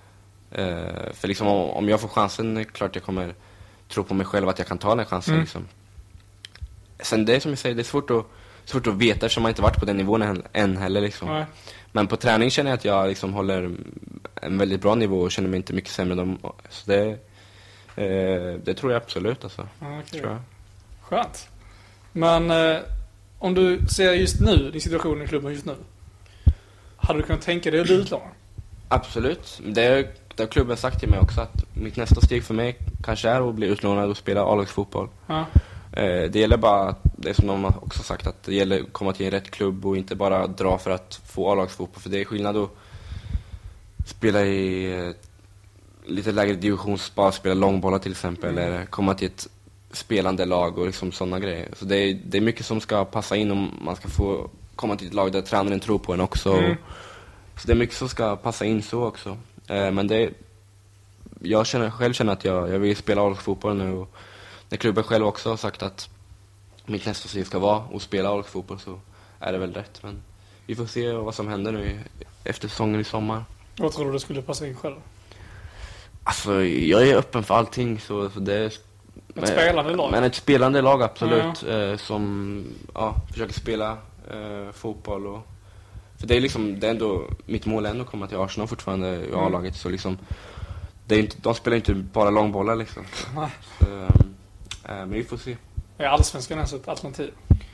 Eh, för liksom om, om jag får chansen, är klart jag kommer tro på mig själv att jag kan ta den chansen. Mm. Liksom. Sen det är som jag säger, det är svårt att, svårt att veta eftersom man inte varit på den nivån än, än heller. Liksom. Mm. Men på träning känner jag att jag liksom håller en väldigt bra nivå och känner mig inte mycket sämre än dem. Så det, eh, det tror jag absolut alltså. Okay. Tror jag. Skönt. Men eh, om du ser just nu, din situation i klubben just nu, hade du kunnat tänka dig att bli utlånad? Absolut. Det, det har klubben sagt till mig också, att mitt nästa steg för mig kanske är att bli utlånad och spela A-lagsfotboll. Ja. Eh, det gäller bara, det är som de har också sagt, att det gäller att komma till en rätt klubb och inte bara dra för att få A-lagsfotboll. För det är skillnad att spela i eh, lite lägre divisionsspel, spela långbollar till exempel, mm. eller komma till ett spelande lag och liksom sådana grejer. Så det är, det är mycket som ska passa in om man ska få komma till ett lag där tränaren tror på en också. Mm. Så det är mycket som ska passa in så också. Eh, men det, jag känner, själv känner att jag, jag vill spela A-lagsfotboll nu, och när klubben själv också har sagt att mitt nästa steg ska vara att spela A-lagsfotboll, så är det väl rätt. Men vi får se vad som händer nu efter säsongen i sommar. Vad tror du det skulle passa in själv? Alltså, jag är öppen för allting, så, så det är... Ett spelande lag? Men ett spelande lag, absolut. Ja, ja. Eh, som ja, försöker spela eh, fotboll. Och, för det är liksom, det är ändå, mitt mål är ändå att komma till Arsenal fortfarande i mm. A-laget. Så liksom, det är inte, de spelar inte bara långbollar liksom. Så, så, eh, men vi får se. Är allsvenskan ens ett alternativ?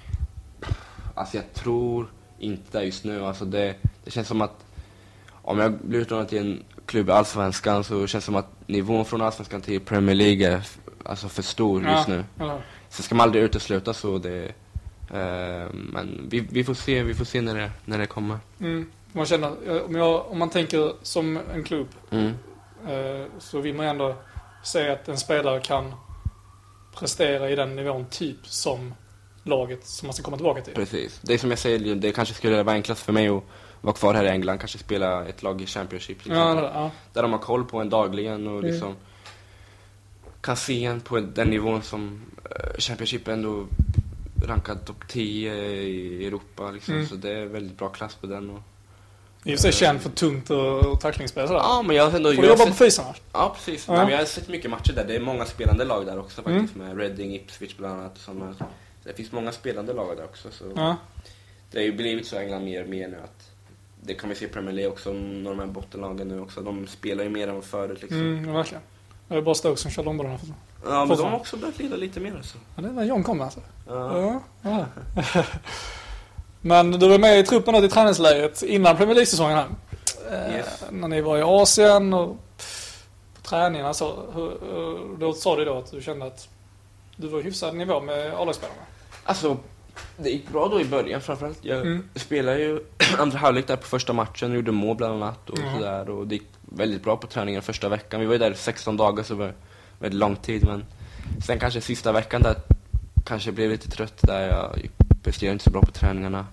Alltså jag tror inte just nu. Alltså det, det känns som att om jag blir utlånad till en klubb i allsvenskan, så känns det som att nivån från allsvenskan till Premier League är alltså för stor ja, just nu. Ja. Så ska man aldrig utesluta så det, eh, men vi, vi får se, vi får se när det, när det kommer. Mm. Man känner, om, jag, om man tänker som en klubb, mm. eh, så vill man ändå säga att en spelare kan prestera i den nivån typ som laget som man ska komma tillbaka till. Precis. Det är som jag säger, det kanske skulle vara enklast för mig att vara kvar här i England, kanske spela ett lag i Championship till ja, ja. Där de har koll på en dagligen och liksom mm. kan se en på den nivån som uh, Championship ändå rankad topp tio i Europa liksom. Mm. Så det är väldigt bra klass på den. Och, i och för sig känd för tungt och, och tacklingsspel sådär. Ja, men jag har ändå... Får du jobba på fysan? Ja, precis. Ja. Nej, men jag har sett mycket matcher där. Det är många spelande lag där också faktiskt. Mm. Med Reading, Ipswich bland annat. Sådana. Det finns många spelande lag där också. Så ja. Det har ju blivit så i England mer och mer nu att... Det kan vi se i Premier League också, några av de här bottenlagen nu också. De spelar ju mer än förut liksom. Mm, verkligen. Det är bara Stoke som kör långbollarna. Ja, men de har också börjat lida lite mer alltså. Ja, det är när John kommer alltså. Ja. Ja, ja. Men du var med i truppen då till träningsläget innan Premier League-säsongen här. Yes. Eh, när ni var i Asien och på träningarna så, hur, då sa du då att du kände att du var i hyfsad nivå med A-lagsspelarna. Alltså, det gick bra då i början framförallt. Jag mm. spelade ju andra halvlek där på första matchen, gjorde mål bland annat och mm. sådär. Och det gick väldigt bra på träningen första veckan. Vi var ju där sexton dagar, så det var väldigt lång tid. Men sen kanske sista veckan där kanske blev lite trött där. Jag presterade inte så bra på träningarna.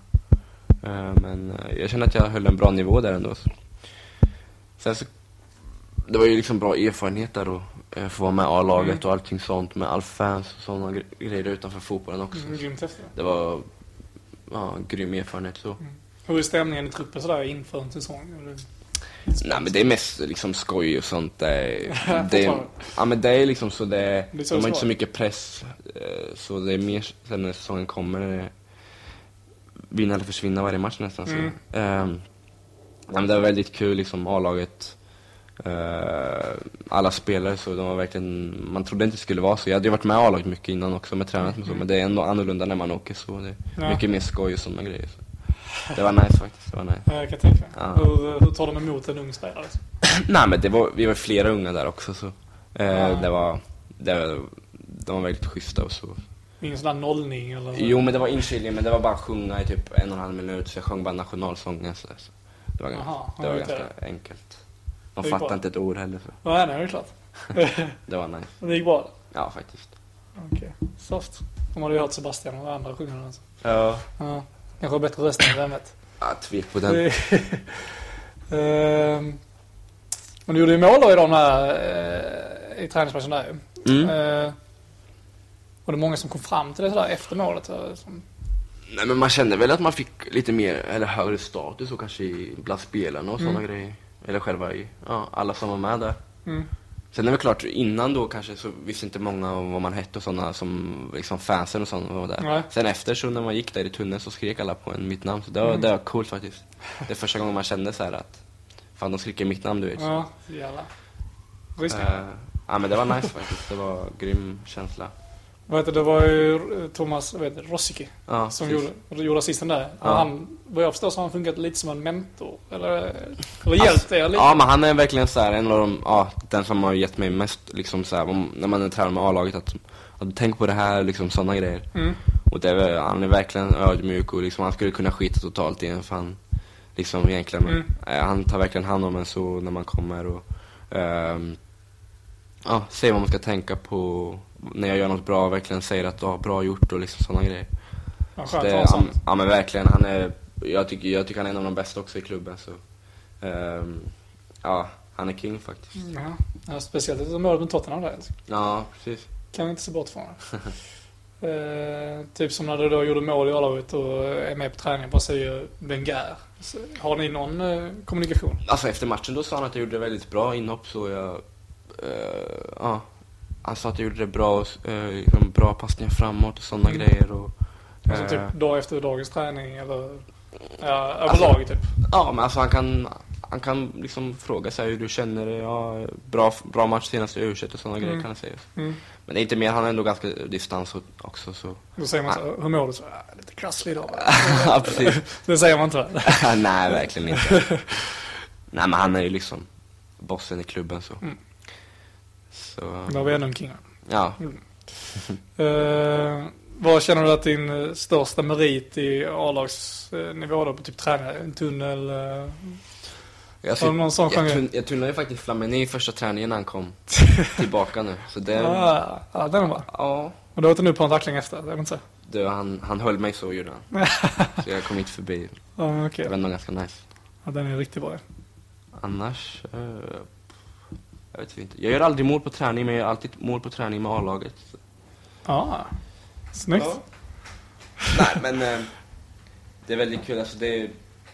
Men jag kände att jag höll en bra nivå där ändå. Sen så, det var ju liksom bra erfarenhet där att få vara med A-laget mm. och allting sånt med all fans och sådana grejer utanför fotbollen också. Mm, grymt efter. Det var ja, grym erfarenhet så. Mm. Hur är stämningen i truppen sådär inför en säsong? Eller? Nej, men det är mest liksom skoj och sånt. Det är, det är, ja, men det är liksom så det, det så de har inte så mycket press, så det är mer sen när säsongen kommer. Det är vinna eller försvinna varje match nästan. Så. Mm. Um, ja, men det var väldigt kul liksom, A-laget. Uh, alla spelare, så de var verkligen, man trodde inte det skulle vara så. Jag hade ju varit med A-laget mycket innan också med tränat och så, mm. men det är ändå annorlunda när man åker så. Det är ja. mycket mer skoj och sådana grejer. Så. Det var nice faktiskt, det var nice. Jag kan tänka mig. Ja. Hur, hur tar de emot en ung spelare? Nej, men det var, vi var flera unga där också så. Uh, ja. det, var, det var de var väldigt schyssta och så. Ingen sån där nollning eller så? Jo, men det var inskilning, men det var bara att sjunga i typ en och en halv minut, så jag sjöng bara nationalsången så, så det var, Aha, det var ganska det. enkelt. De fattade bra. Inte ett ord heller. Så. Nej, nej, det är klart. Det var nice. Det gick bra? Ja, faktiskt. Okej, okay. Soft. De hade ju hört Sebastian och andra sjunga alltså. Ja. Ja. Kanske bättre röst än vem vet. Ja, tvek på den. um, men du gjorde ju mål då i de här uh, i träningsmatchen där ju. Mm. Uh, var det många som kom fram till det sådär efter målet? Som... Nej, men man kände väl att man fick lite mer eller högre status och kanske bland spelarna och sådana mm. grejer. Eller själva i, ja, alla som var med där. Mm. Sen är det klart, innan då kanske så visste inte många vad man hette och sådana som liksom fansen och sådana var där. Nej. Sen efter så när man gick där i tunneln så skrek alla på en mitt namn. Så det var, mm. det var coolt faktiskt. Det är första gången man kände så här att fan, de skriker mitt namn, du vet. Ja, jävlar. Uh, ja, men det var nice faktiskt. Det var grym känsla. Vad heter det, var ju Thomas, vad heter det, Rosicky, ja, som gjorde, gjorde assisten där. Ja. Han, vad jag förstår så har han funkat lite som en mentor. Eller, eller hjälpt alltså, er lite. Ja, men han är verkligen så här, en av de, ja, den som har gett mig mest liksom så här, om, när man är tränare med A-laget, att, att tänk på det här, liksom sådana grejer. Mm. Och det är, han är verkligen ödmjuk och liksom, han skulle kunna skita totalt i en fan. Liksom egentligen. Mm. Eh, han tar verkligen hand om en så när man kommer och ehm, ja, säger vad man ska tänka på när jag gör något bra, verkligen säger att ja, bra gjort och liksom sådana grejer. Ja, så det, ja, ja, men verkligen, han är, jag tycker, jag tycker han är en av de bästa också i klubben, så ehm, ja, han är king faktiskt. Mm, ja. Ja, speciellt ett mål med Tottenham där. Ja, precis. Kan vi inte se bort från det. uh, typ som när du då gjorde mål i A-laget och är med på träningen, bara säger Wenger. Så, har ni någon uh, kommunikation? Alltså efter matchen då sa han att jag gjorde det väldigt bra inhopp, så jag uh, ja, han sa att jag gjorde det bra, uh, liksom bra passningar framåt och sådana mm. grejer och alltså typ dag efter dagens träning eller ja, överlag alltså, typ. Ja, men alltså han kan han kan liksom fråga sig hur du känner det. Ja, bra bra match senast i U tjugoett och sådana mm. grejer kan han säga. Mm. Men det är inte mer, han är ändå ganska distans också så. Då säger man så, hur mår du så? Ja, lite krasslig idag. Ja, precis. Det säger man inte. Nej, verkligen inte. Nej, men han är ju liksom bossen i klubben så. Mm. Så då har vi ändå en king. Ja. Mm. uh, vad känner du att din största merit i A-lagsnivå då på typ träning? En tunnel? Uh, jag, typ, någon sån jag, tun, jag tunnade ju faktiskt Flamini i första träningen när han kom tillbaka nu. Så det, ah, ja, den var. Ja. Och du åkte nu på en tackling efter, det är inte så? Du, han, han höll mig så, gjorde han. Så jag kom inte förbi. Ah, okay. Det var nog ganska nice. Ja, den är riktigt bra. Annars, uh, jag vet inte. Jag gör aldrig mål på träning, men jag gör alltid mål på träning med A-laget. Ja, ah, snyggt. Ja. Nej, men uh, det är väldigt kul. Alltså det är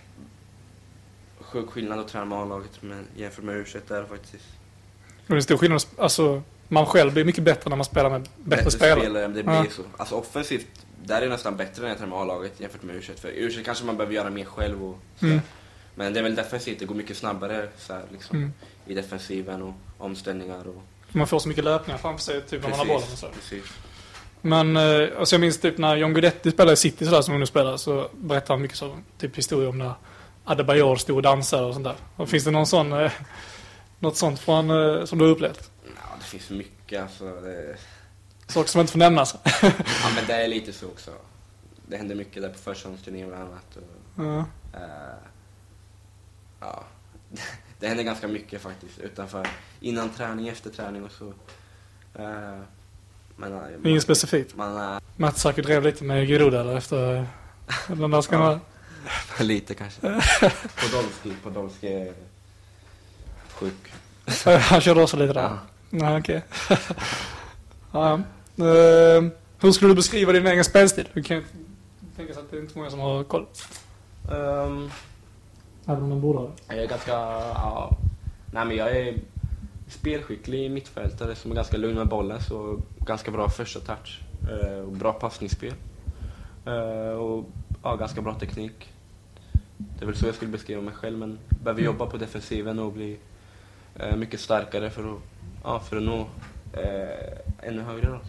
sjuk skillnad att träna med A-laget men jämfört med U tjugoett där faktiskt. Och det är stor skillnad, alltså man själv blir mycket bättre när man spelar med bättre, bättre spelare. spelare. Det blir ja. så. Alltså offensivt, där är nästan bättre när jag tränar med A-laget jämfört med U tjugoett. För U tjugoett kanske man behöver göra mer själv och så. Mm. Men det är väl defensivt, det går mycket snabbare så här, liksom, mm. i defensiven och omställningar. Och man får så mycket löpningar framför sig typ när man har bollen och så. Precis. Men alltså jag minns typ när John Guidetti spelade i City sådär som hon nu spelar, så berättade han mycket så typ historia om när Adebayor stod och dansade och sånt där. Och finns det någon sån eh, något sånt från, eh, som du har upplevt? Ja, det finns mycket alltså. Det... Saker som inte får nämnas. Ja, men det är lite så också. Det händer mycket där på försäsongsturneringen och annat. Och, uh. Uh, ja, det händer ganska mycket faktiskt utanför, innan träning, efter träning och så. Uh, men, uh, Ingen man, specifikt? Man, uh, Mats säkert drev lite med Giroud eller efter den där ska ja, lite kanske. Podolski, Podolski är sjuk. Han körde också lite där. Ja. Nej, okej. Okay. Ja. Uh, hur skulle du beskriva din egen spelstil? Du kan tänka sig att det är inte många som har koll. Um, Även om de borde ha. Jag är ganska, ja, nej men jag är spelskicklig mittfältare som är ganska lugn med bollen, så ganska bra första touch uh, och bra passningsspel uh, och ja, ganska bra teknik. Det är väl så jag skulle beskriva mig själv, men behöver jobba på defensiven och bli uh, mycket starkare för att, ja, för att nå uh, ännu högre då.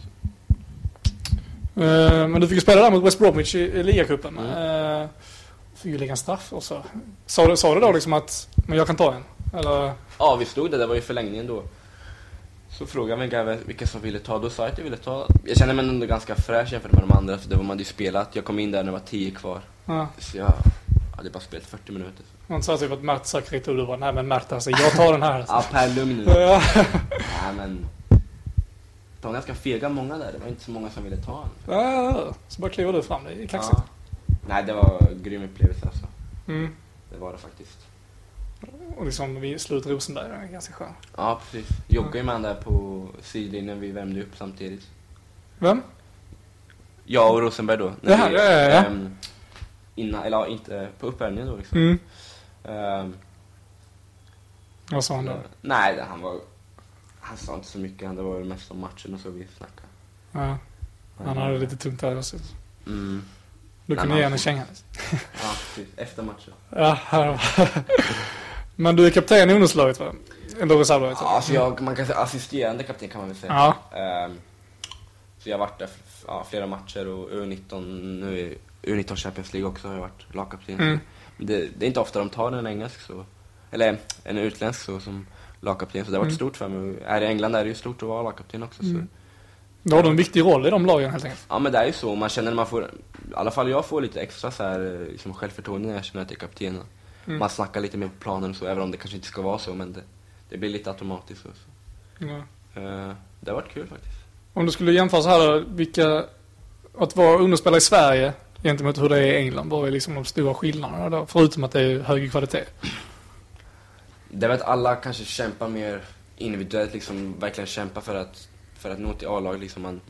Uh, men du fick ju spela där mot West Bromwich i, i ligacupen. Mm. Uh, fick ju lägga en straff och så. Sa du, sa du då liksom att men jag kan ta en? Eller? Ja, vi stod där, det var ju förlängningen då. Så frågade jag vilka som ville ta. Då sa jag att jag ville ta. Jag kände mig ändå ganska fräsch jämfört med de andra, för det var man hade spelat. Jag kom in där när det var tio kvar. Ja. Så jag hade bara spelat fyrtio minuter. Man sa typ att Mert sakrit och du var, nej men Mert alltså, jag tar den här. Alltså. Ja, Per lugn nu. Ja. Nej men det var ganska fega många där. Det var inte så många som ville ta den. Ja, så bara kliver du fram. Det är kaxigt. Ja. Nej, det var en grym upplevelse alltså. Mm. Det var det faktiskt. Och liksom vid slut Rosenberg, det är ganska skönt. Ja, precis. Joggade ju man där på sidlinjen, vi värmde upp samtidigt. Vem? Jag och Rosenberg då. Det här, vi, ja, ja, ja. Ähm, innan, eller inte på uppvärmningen då liksom. Mm. Ähm, Vad sa han då? Nej, det, han var... Han sa inte så mycket, det var ju mest om matchen och så vi snackade. Ja, han hade lite tungt där också. Mm. Du kunde ge henne känga. Ja, precis. Efter matchen. Ja, här. Men du är kapten i ungdomslaget, va? Eller reservlaget? Ja, alltså jag, man kan säga assisterande kapten kan man väl säga. Ja. Um, så jag har varit där ja, flera matcher och U nitton, nu är U nitton Champions League också har jag varit lagkapten. Mm. Men det, det är inte ofta de tar en engelsk så, eller en utländsk så som lagkapten, så det har varit Mm. stort för mig. Här i England är det ju stort att vara lagkapten också. Mm. Så. Då har du en viktig roll i de lagen helt enkelt. Ja, men det är ju så. Man känner när man får, i alla fall jag får lite extra så här, liksom självförtroende när jag känner att jag är kapten. Mm. Man snackar lite mer på planen och så, även om det kanske inte ska vara så, men det, det blir lite automatiskt. Så. Ja. Uh, det har varit kul faktiskt. Om du skulle jämföra så här då, vilka, att vara ungdomsspelare i Sverige gentemot hur det är i England, vad är liksom de stora skillnaderna då? Förutom att det är högre kvalitet. Det är väl att alla kanske kämpar mer individuellt, liksom verkligen kämpar för att, för att nå till A-lag. Liksom man,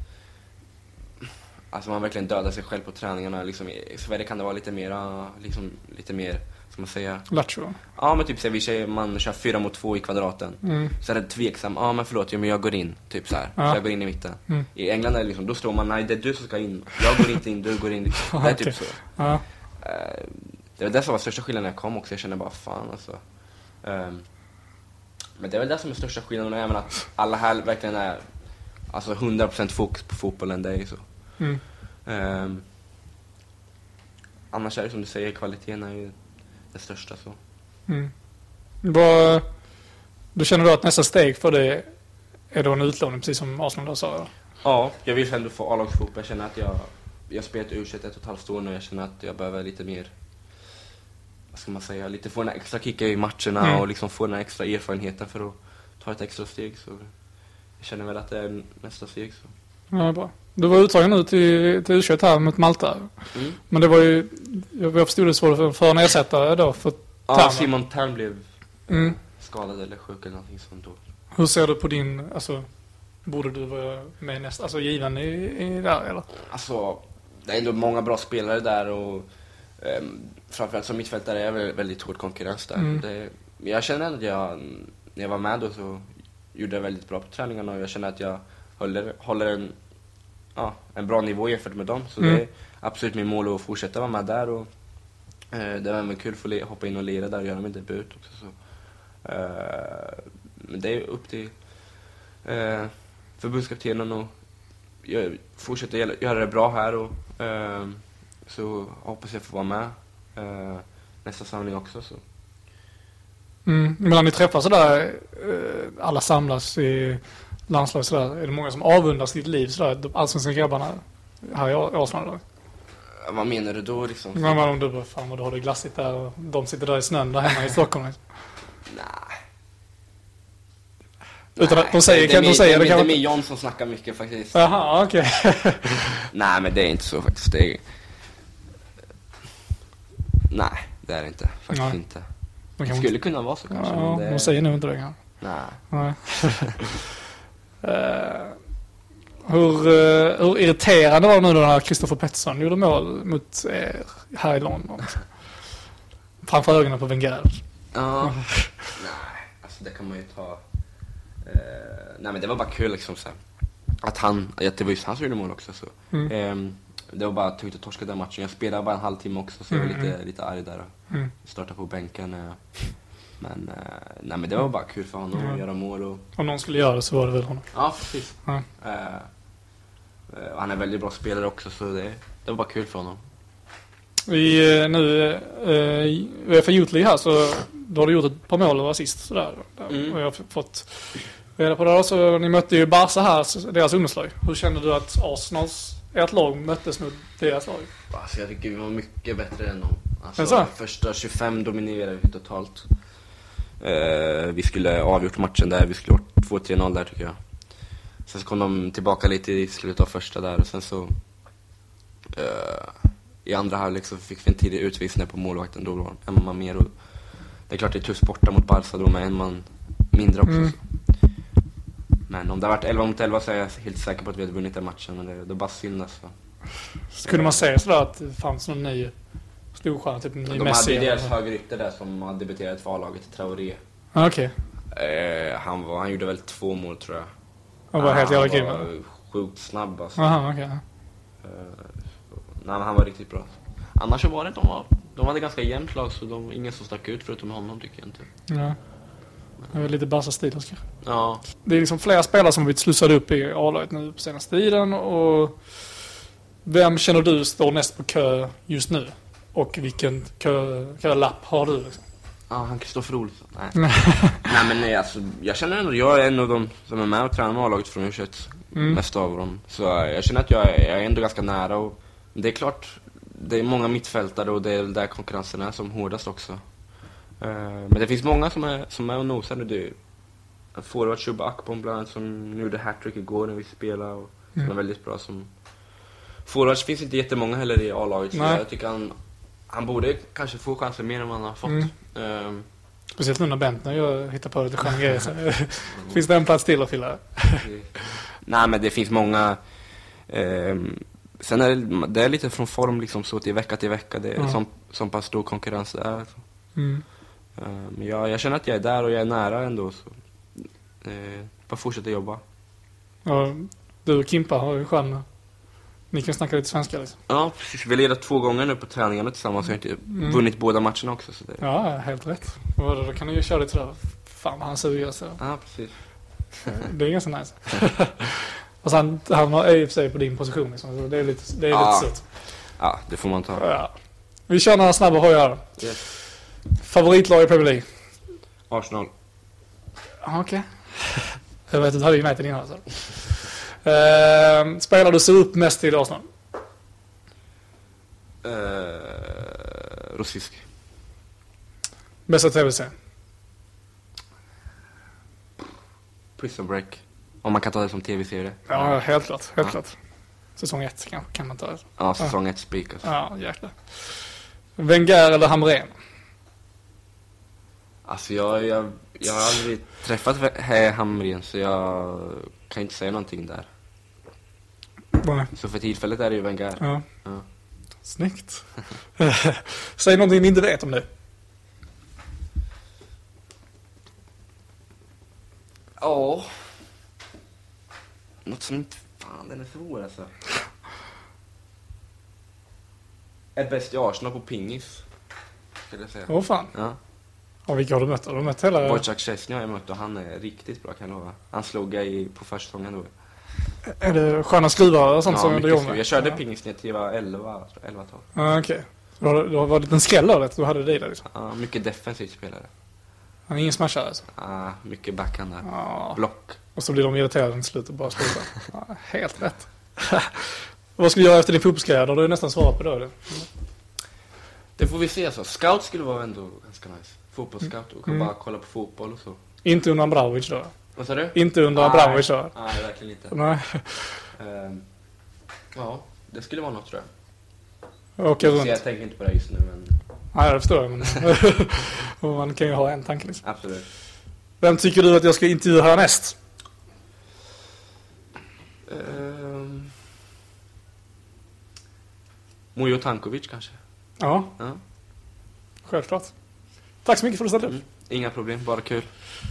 alltså man verkligen dödar sig själv på träningarna. Liksom, i Sverige kan det vara lite mer, liksom, lite mer, ska man säga. Lattjo. Ja, men typ så här, vi säger, man kör fyra mot två i kvadraten. Mm. Så är det tveksam, ja men förlåt, ja, men jag går in, typ så här. Ja. Så jag går in i mitten. Mm. I England är det liksom, då står man, nej det är du som ska in. Jag går inte in, du går in. Det är typ Okej. så. Ja. Uh, det var det som var största skillnaden när jag kom också. Jag kände bara, fan alltså. Um, men det är väl det som är största skillnaden. Även att alla här verkligen är alltså hundra procent fokus på fotbollen, det är ju så. Mm. Um, annars är det som du säger, kvaliteten är ju det största så. Mm. Vad, du känner då att nästa steg för det är då en utlåning, precis som Arsenal då sa? Då? Ja, jag vill ändå få A-lagsfotboll. Jag känner att jag jag spelat U tjugoett ett och ett halvt år nu. Jag känner att jag behöver lite mer, vad ska man säga, lite få den extra kicka i matcherna Mm. och liksom få den extra erfarenheten för att ta ett extra steg. Så jag känner väl att det är nästa steg. Så. Ja, bra. Du var uttagen nu till, till U tjugoett här mot Malta. Mm. Men det var ju, jag förstod det så för, för en ersättare då för Ja, Tärn. Simon Tärn blev Mm. skadad eller sjuk eller någonting sånt då. Hur ser du på din, alltså, borde du vara med nästa, alltså given i, i där eller? Alltså, det är ändå många bra spelare där och um, framförallt som mittfältare är det väldigt hård konkurrens där. Mm. Det, jag känner att jag, när jag var med då så gjorde jag väldigt bra på träningarna och jag känner att jag håller, håller en, ja, en bra nivå jämfört med dem. Så Mm. det är absolut min mål att fortsätta vara med där och eh, det var även kul för att hoppa in och lira där och göra min debut också. Så. Eh, men det är upp till eh, förbundskaptenen och jag fortsätter göra det bra här och eh, så hoppas jag få vara med eh, nästa samling också. Så. Mm. Men när ni träffas sådär, eh, alla samlas i landslaget sådär, är det många som avundas ditt liv sådär, de allsvenska grabbarna här i Arsenal då? Vad menar du då liksom? Men om du bara, fan vad du har det glassigt där och de sitter där i snön där hemma i Stockholm. Liksom. Nej. Utan att de säger, det, kan det, de säga det, det det, kan det är man... John som snackar mycket faktiskt. Jaha, okej. Okay. Nej, men det är inte så faktiskt. Det är... Nej, det är det inte. Faktiskt Nej. inte. De Det kan skulle kunna vara så kanske. Ja, men det... de säger nog inte det kanske. Nej. Nej. uh, hur, uh, hur irriterande var det nu då när Kristoffer Pettersson gjorde mål mot er här i London? Framför ögonen på Wenger. Ja. Nej, alltså det kan man ju ta... Uh, nej, men det var bara kul liksom så här. Att han, att det var just han som gjorde mål också så. Mm. Um, det var bara tungt att torska den matchen. Jag spelade bara en halvtimme också så jag var Mm, lite, mm. lite arg där och Mm. startade på bänken. Uh, men, uh, nej, men det var bara kul för honom Mm. att göra mål och... Om någon skulle göra det så var det väl honom. Ja, precis. Ja. Uh, uh, han är väldigt bra spelare också så det, det var bara kul för honom. I uh, nu uh, UEFA Youth League här så då har du gjort ett par mål och assist sådär. Mm. Och jag har fått reda på det då, så ni mötte ju Barca här, så deras ungdomslag. Hur kände du att Arsenals, ert lag, möttes mot deras lag? Alltså, jag tycker vi var mycket bättre än dem. Alltså, Är det så? första tjugofem dominerade vi totalt. Uh, vi skulle avgjort matchen där, vi skulle gjort två tre noll där tycker jag. Sen så kom de tillbaka lite i slutet av första där och sen så uh, i andra halvlek så fick vi en tidig utvisning på målvakten, då var en man mer och det är klart det är tufft borta mot Barca då med en man mindre också. Mm. Men om det har varit elva mot elva så är jag helt säker på att vi hade vunnit den matchen, men det, det är bara synd alltså. Så kunde man säga sådär att det fanns någon ny storstjärna, typ en ny De Messi? hade deras eller- högerytter där som hade debuterat för A-laget, Traoré. Ah, okej. Eh, han, var, han gjorde väl två mål tror jag. Han var helt jävla grym. Han eller? var sjukt snabb alltså. Aha, okej. Eh, så- nej, men han var riktigt bra. Annars så var det de var de hade ganska jämnt lag, så de ingen som stack ut förutom honom, tycker jag inte. Ja. Det är lite Barca-stil kanske. Ja. Det är liksom flera spelare som har blivit slussade upp i A-laget nu på senaste tiden. Och vem känner du står näst på kö just nu? Och vilken kö, kölapp har du liksom? Ja, han Kristoffer Olsson. Nej. Nej, men nej, alltså, jag känner ändå, jag är en av dem som är med och tränar med A-laget från U tjugoett. Mm. Mest av dem. Så jag känner att jag är, jag är ändå ganska nära. Och det är klart, det är många mittfältare och det är där konkurrensen är som hårdast också. Men det finns många som är, som är och nosar nu. Det är forward Chuba Akpom bland annat, som nu gjorde hattrick igår när vi spelade, och som mm. är väldigt bra som forwards. Finns inte jättemånga heller i A-laget, så jag tycker han, han borde kanske få chanser mer än vad han har fått. Mm. Um, Speciellt nu när Bentner jag hittar på lite sköna grejer. mm. Finns det en plats till att fylla? Nej, men det finns många. Um, sen är det, det är lite från form liksom, så till vecka till vecka. Det är mm. som, som pass stor konkurrens det är. Mm. Men jag, jag känner att jag är där och jag är nära ändå, så eh, bara fortsätta jobba. Ja, du och Kimpa har ju skön. Ni kan snacka lite svenska liksom. Ja, precis. Vi leder två gånger nu på träningarna tillsammans. Jag har inte mm. vunnit båda matcherna också, så det... Ja, helt rätt. Och då kan ni ju köra lite sådär. Fan vad han suger så. Ja, precis. Det är ganska nice. Och sen han har i och för sig på din position liksom. Så det är lite, det är ja. lite sött. Ja, det får man ta. Ja. Vi kör några snabba hojar. Yes. Favoritlag i Premier League? Arsenal. Okej. Okay. Jag vet, du hade ju United innan alltså. Uh, spelar du så upp mest till Arsenal? Uh, Russisk. Bästa tv-serien? Prison Break. Om man kan ta det som tv-serie. Ja, helt klart. Helt ja. klart. Säsong ett kan, kan man ta det. Ja, säsong ett spik alltså. Ja, jäklar. Wenger eller Hamrén? Alltså jag, jag, jag har aldrig träffat Hamrén, så jag kan inte säga någonting där. Nej. Så för tillfället är det ju Wenger. Ja. Ja. Snyggt. Säg någonting ni inte vet om det. Ja. Något som inte... Fan, den är svår alltså. Är bäst i Arsenal på pingis, skulle jag säga. Åh fan. Ja. Och vilka har du mött? Har du mött hela... Wojciech Szczesny har jag mött, och han är riktigt bra, kan jag lova. Han slog jag i, på första säsongen då. Är det sköna skruvar och sånt ja, som du gjorde med? Jag körde ja. pingis ner till jag var elva, elva tolv. Ja, okej. Okay. Du har, du har varit en skräll av det, du hade det där liksom. Ja, mycket defensivt spelare. Han är ingen smashare alltså? Ja, mycket backhand där. Ja. Block. Och så blir de irriterade i slutet och bara slutar. Ja, helt rätt. Vad ska du göra efter din fotbollskarriär? Då har du nästan svarat på det. Eller? Det får vi se så. Scout skulle vara ändå ganska nice. Fotbollsscout och kan mm. bara kolla på fotboll och så. Inte under Abramovic då? Vad sa du? Inte under Abramovic då? Nej, verkligen inte. Nej. Um, ja, det skulle vara något, tror jag. Åka runt. Så jag tänker inte på det just nu, men... Nej, det förstår jag. Men man kan ju ha en tanke liksom. Absolut. Vem tycker du att jag ska intervjua härnäst? Um, Mujo Tankovic kanske. Ja. Ja. Självklart. Tack så mycket för att du ställde upp. Mm. Inga problem, bara kul.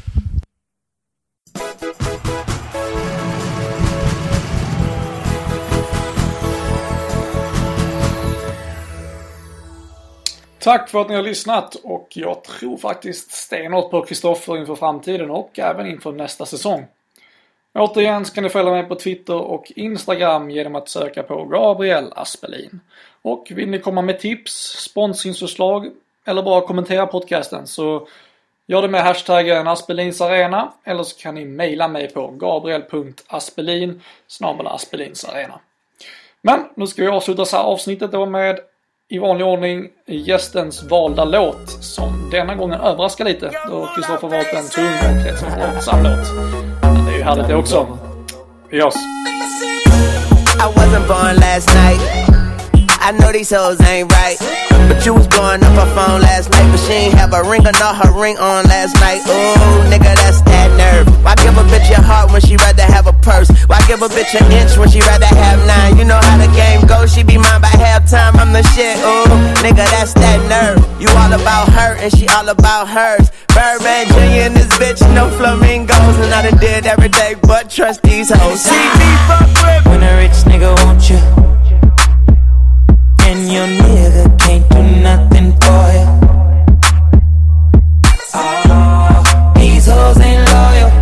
Tack för att ni har lyssnat, och jag tror faktiskt stenhårt på Kristoffer inför framtiden och även inför nästa säsong. Återigen ska ni följa mig på Twitter och Instagram genom att söka på Gabriel Aspelin. Och vill ni komma med tips, sponsringsförslag eller bara kommentera podcasten, så gör det med hashtaggen Aspelinsarena, eller så kan ni mejla mig på gabriel punkt aspelin snabel-a aspelinsarena. Men nu ska vi avsluta så här avsnittet då med, i vanlig ordning, gästens valda låt, som denna gången överraskar lite då Kristoffer valt en tung och rätt så våldsam låt. Men det är ju härligt det också. Vi hörs. I wasn't born last night. I know these hoes ain't right, but you was blowing up her phone last night, but she ain't have a ring or not her ring on last night. Ooh, nigga, that's that nerve. Why give a bitch your heart when she rather have a purse? Why give a bitch an inch when she rather have nine? You know how the game goes, she be mine by halftime, I'm the shit. Ooh, nigga, that's that nerve. You all about her and she all about hers. Birdman Junior and this bitch, no flamingos, and I done did every day but trust these hoes. See me fuck with when a rich nigga want you. and your nigga can't do nothing for you. Oh, these hoes ain't loyal.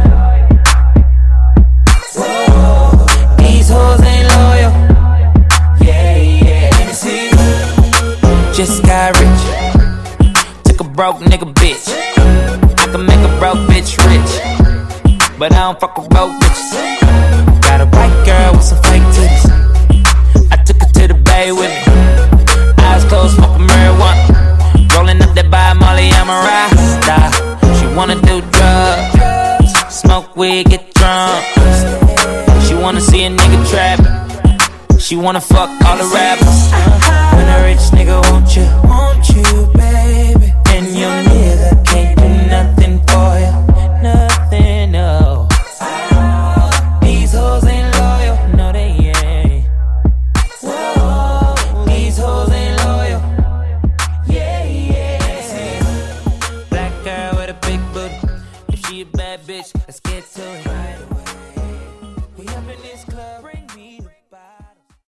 Whoa, these hoes ain't loyal. Yeah, yeah, let me see. Just got rich. Took a broke nigga bitch. I can make a broke bitch rich, but I don't fuck with broke bitches. Got a white girl with some fake titties. I took her to the bay with me. Eyes closed, smoking marijuana. Rolling up that by Molly, I'm a rasta. She wanna do drugs, smoke weed, get drunk. She wanna see a nigga trap. She wanna fuck all the rappers. When a rich nigga want you, want you, baby, and your nigga can't do nothing for you, nothing, no. These hoes ain't loyal, no they ain't. Whoa, these hoes ain't loyal. Yeah, yeah. Black girl with a big booty. If she a bad bitch, let's get to it right away.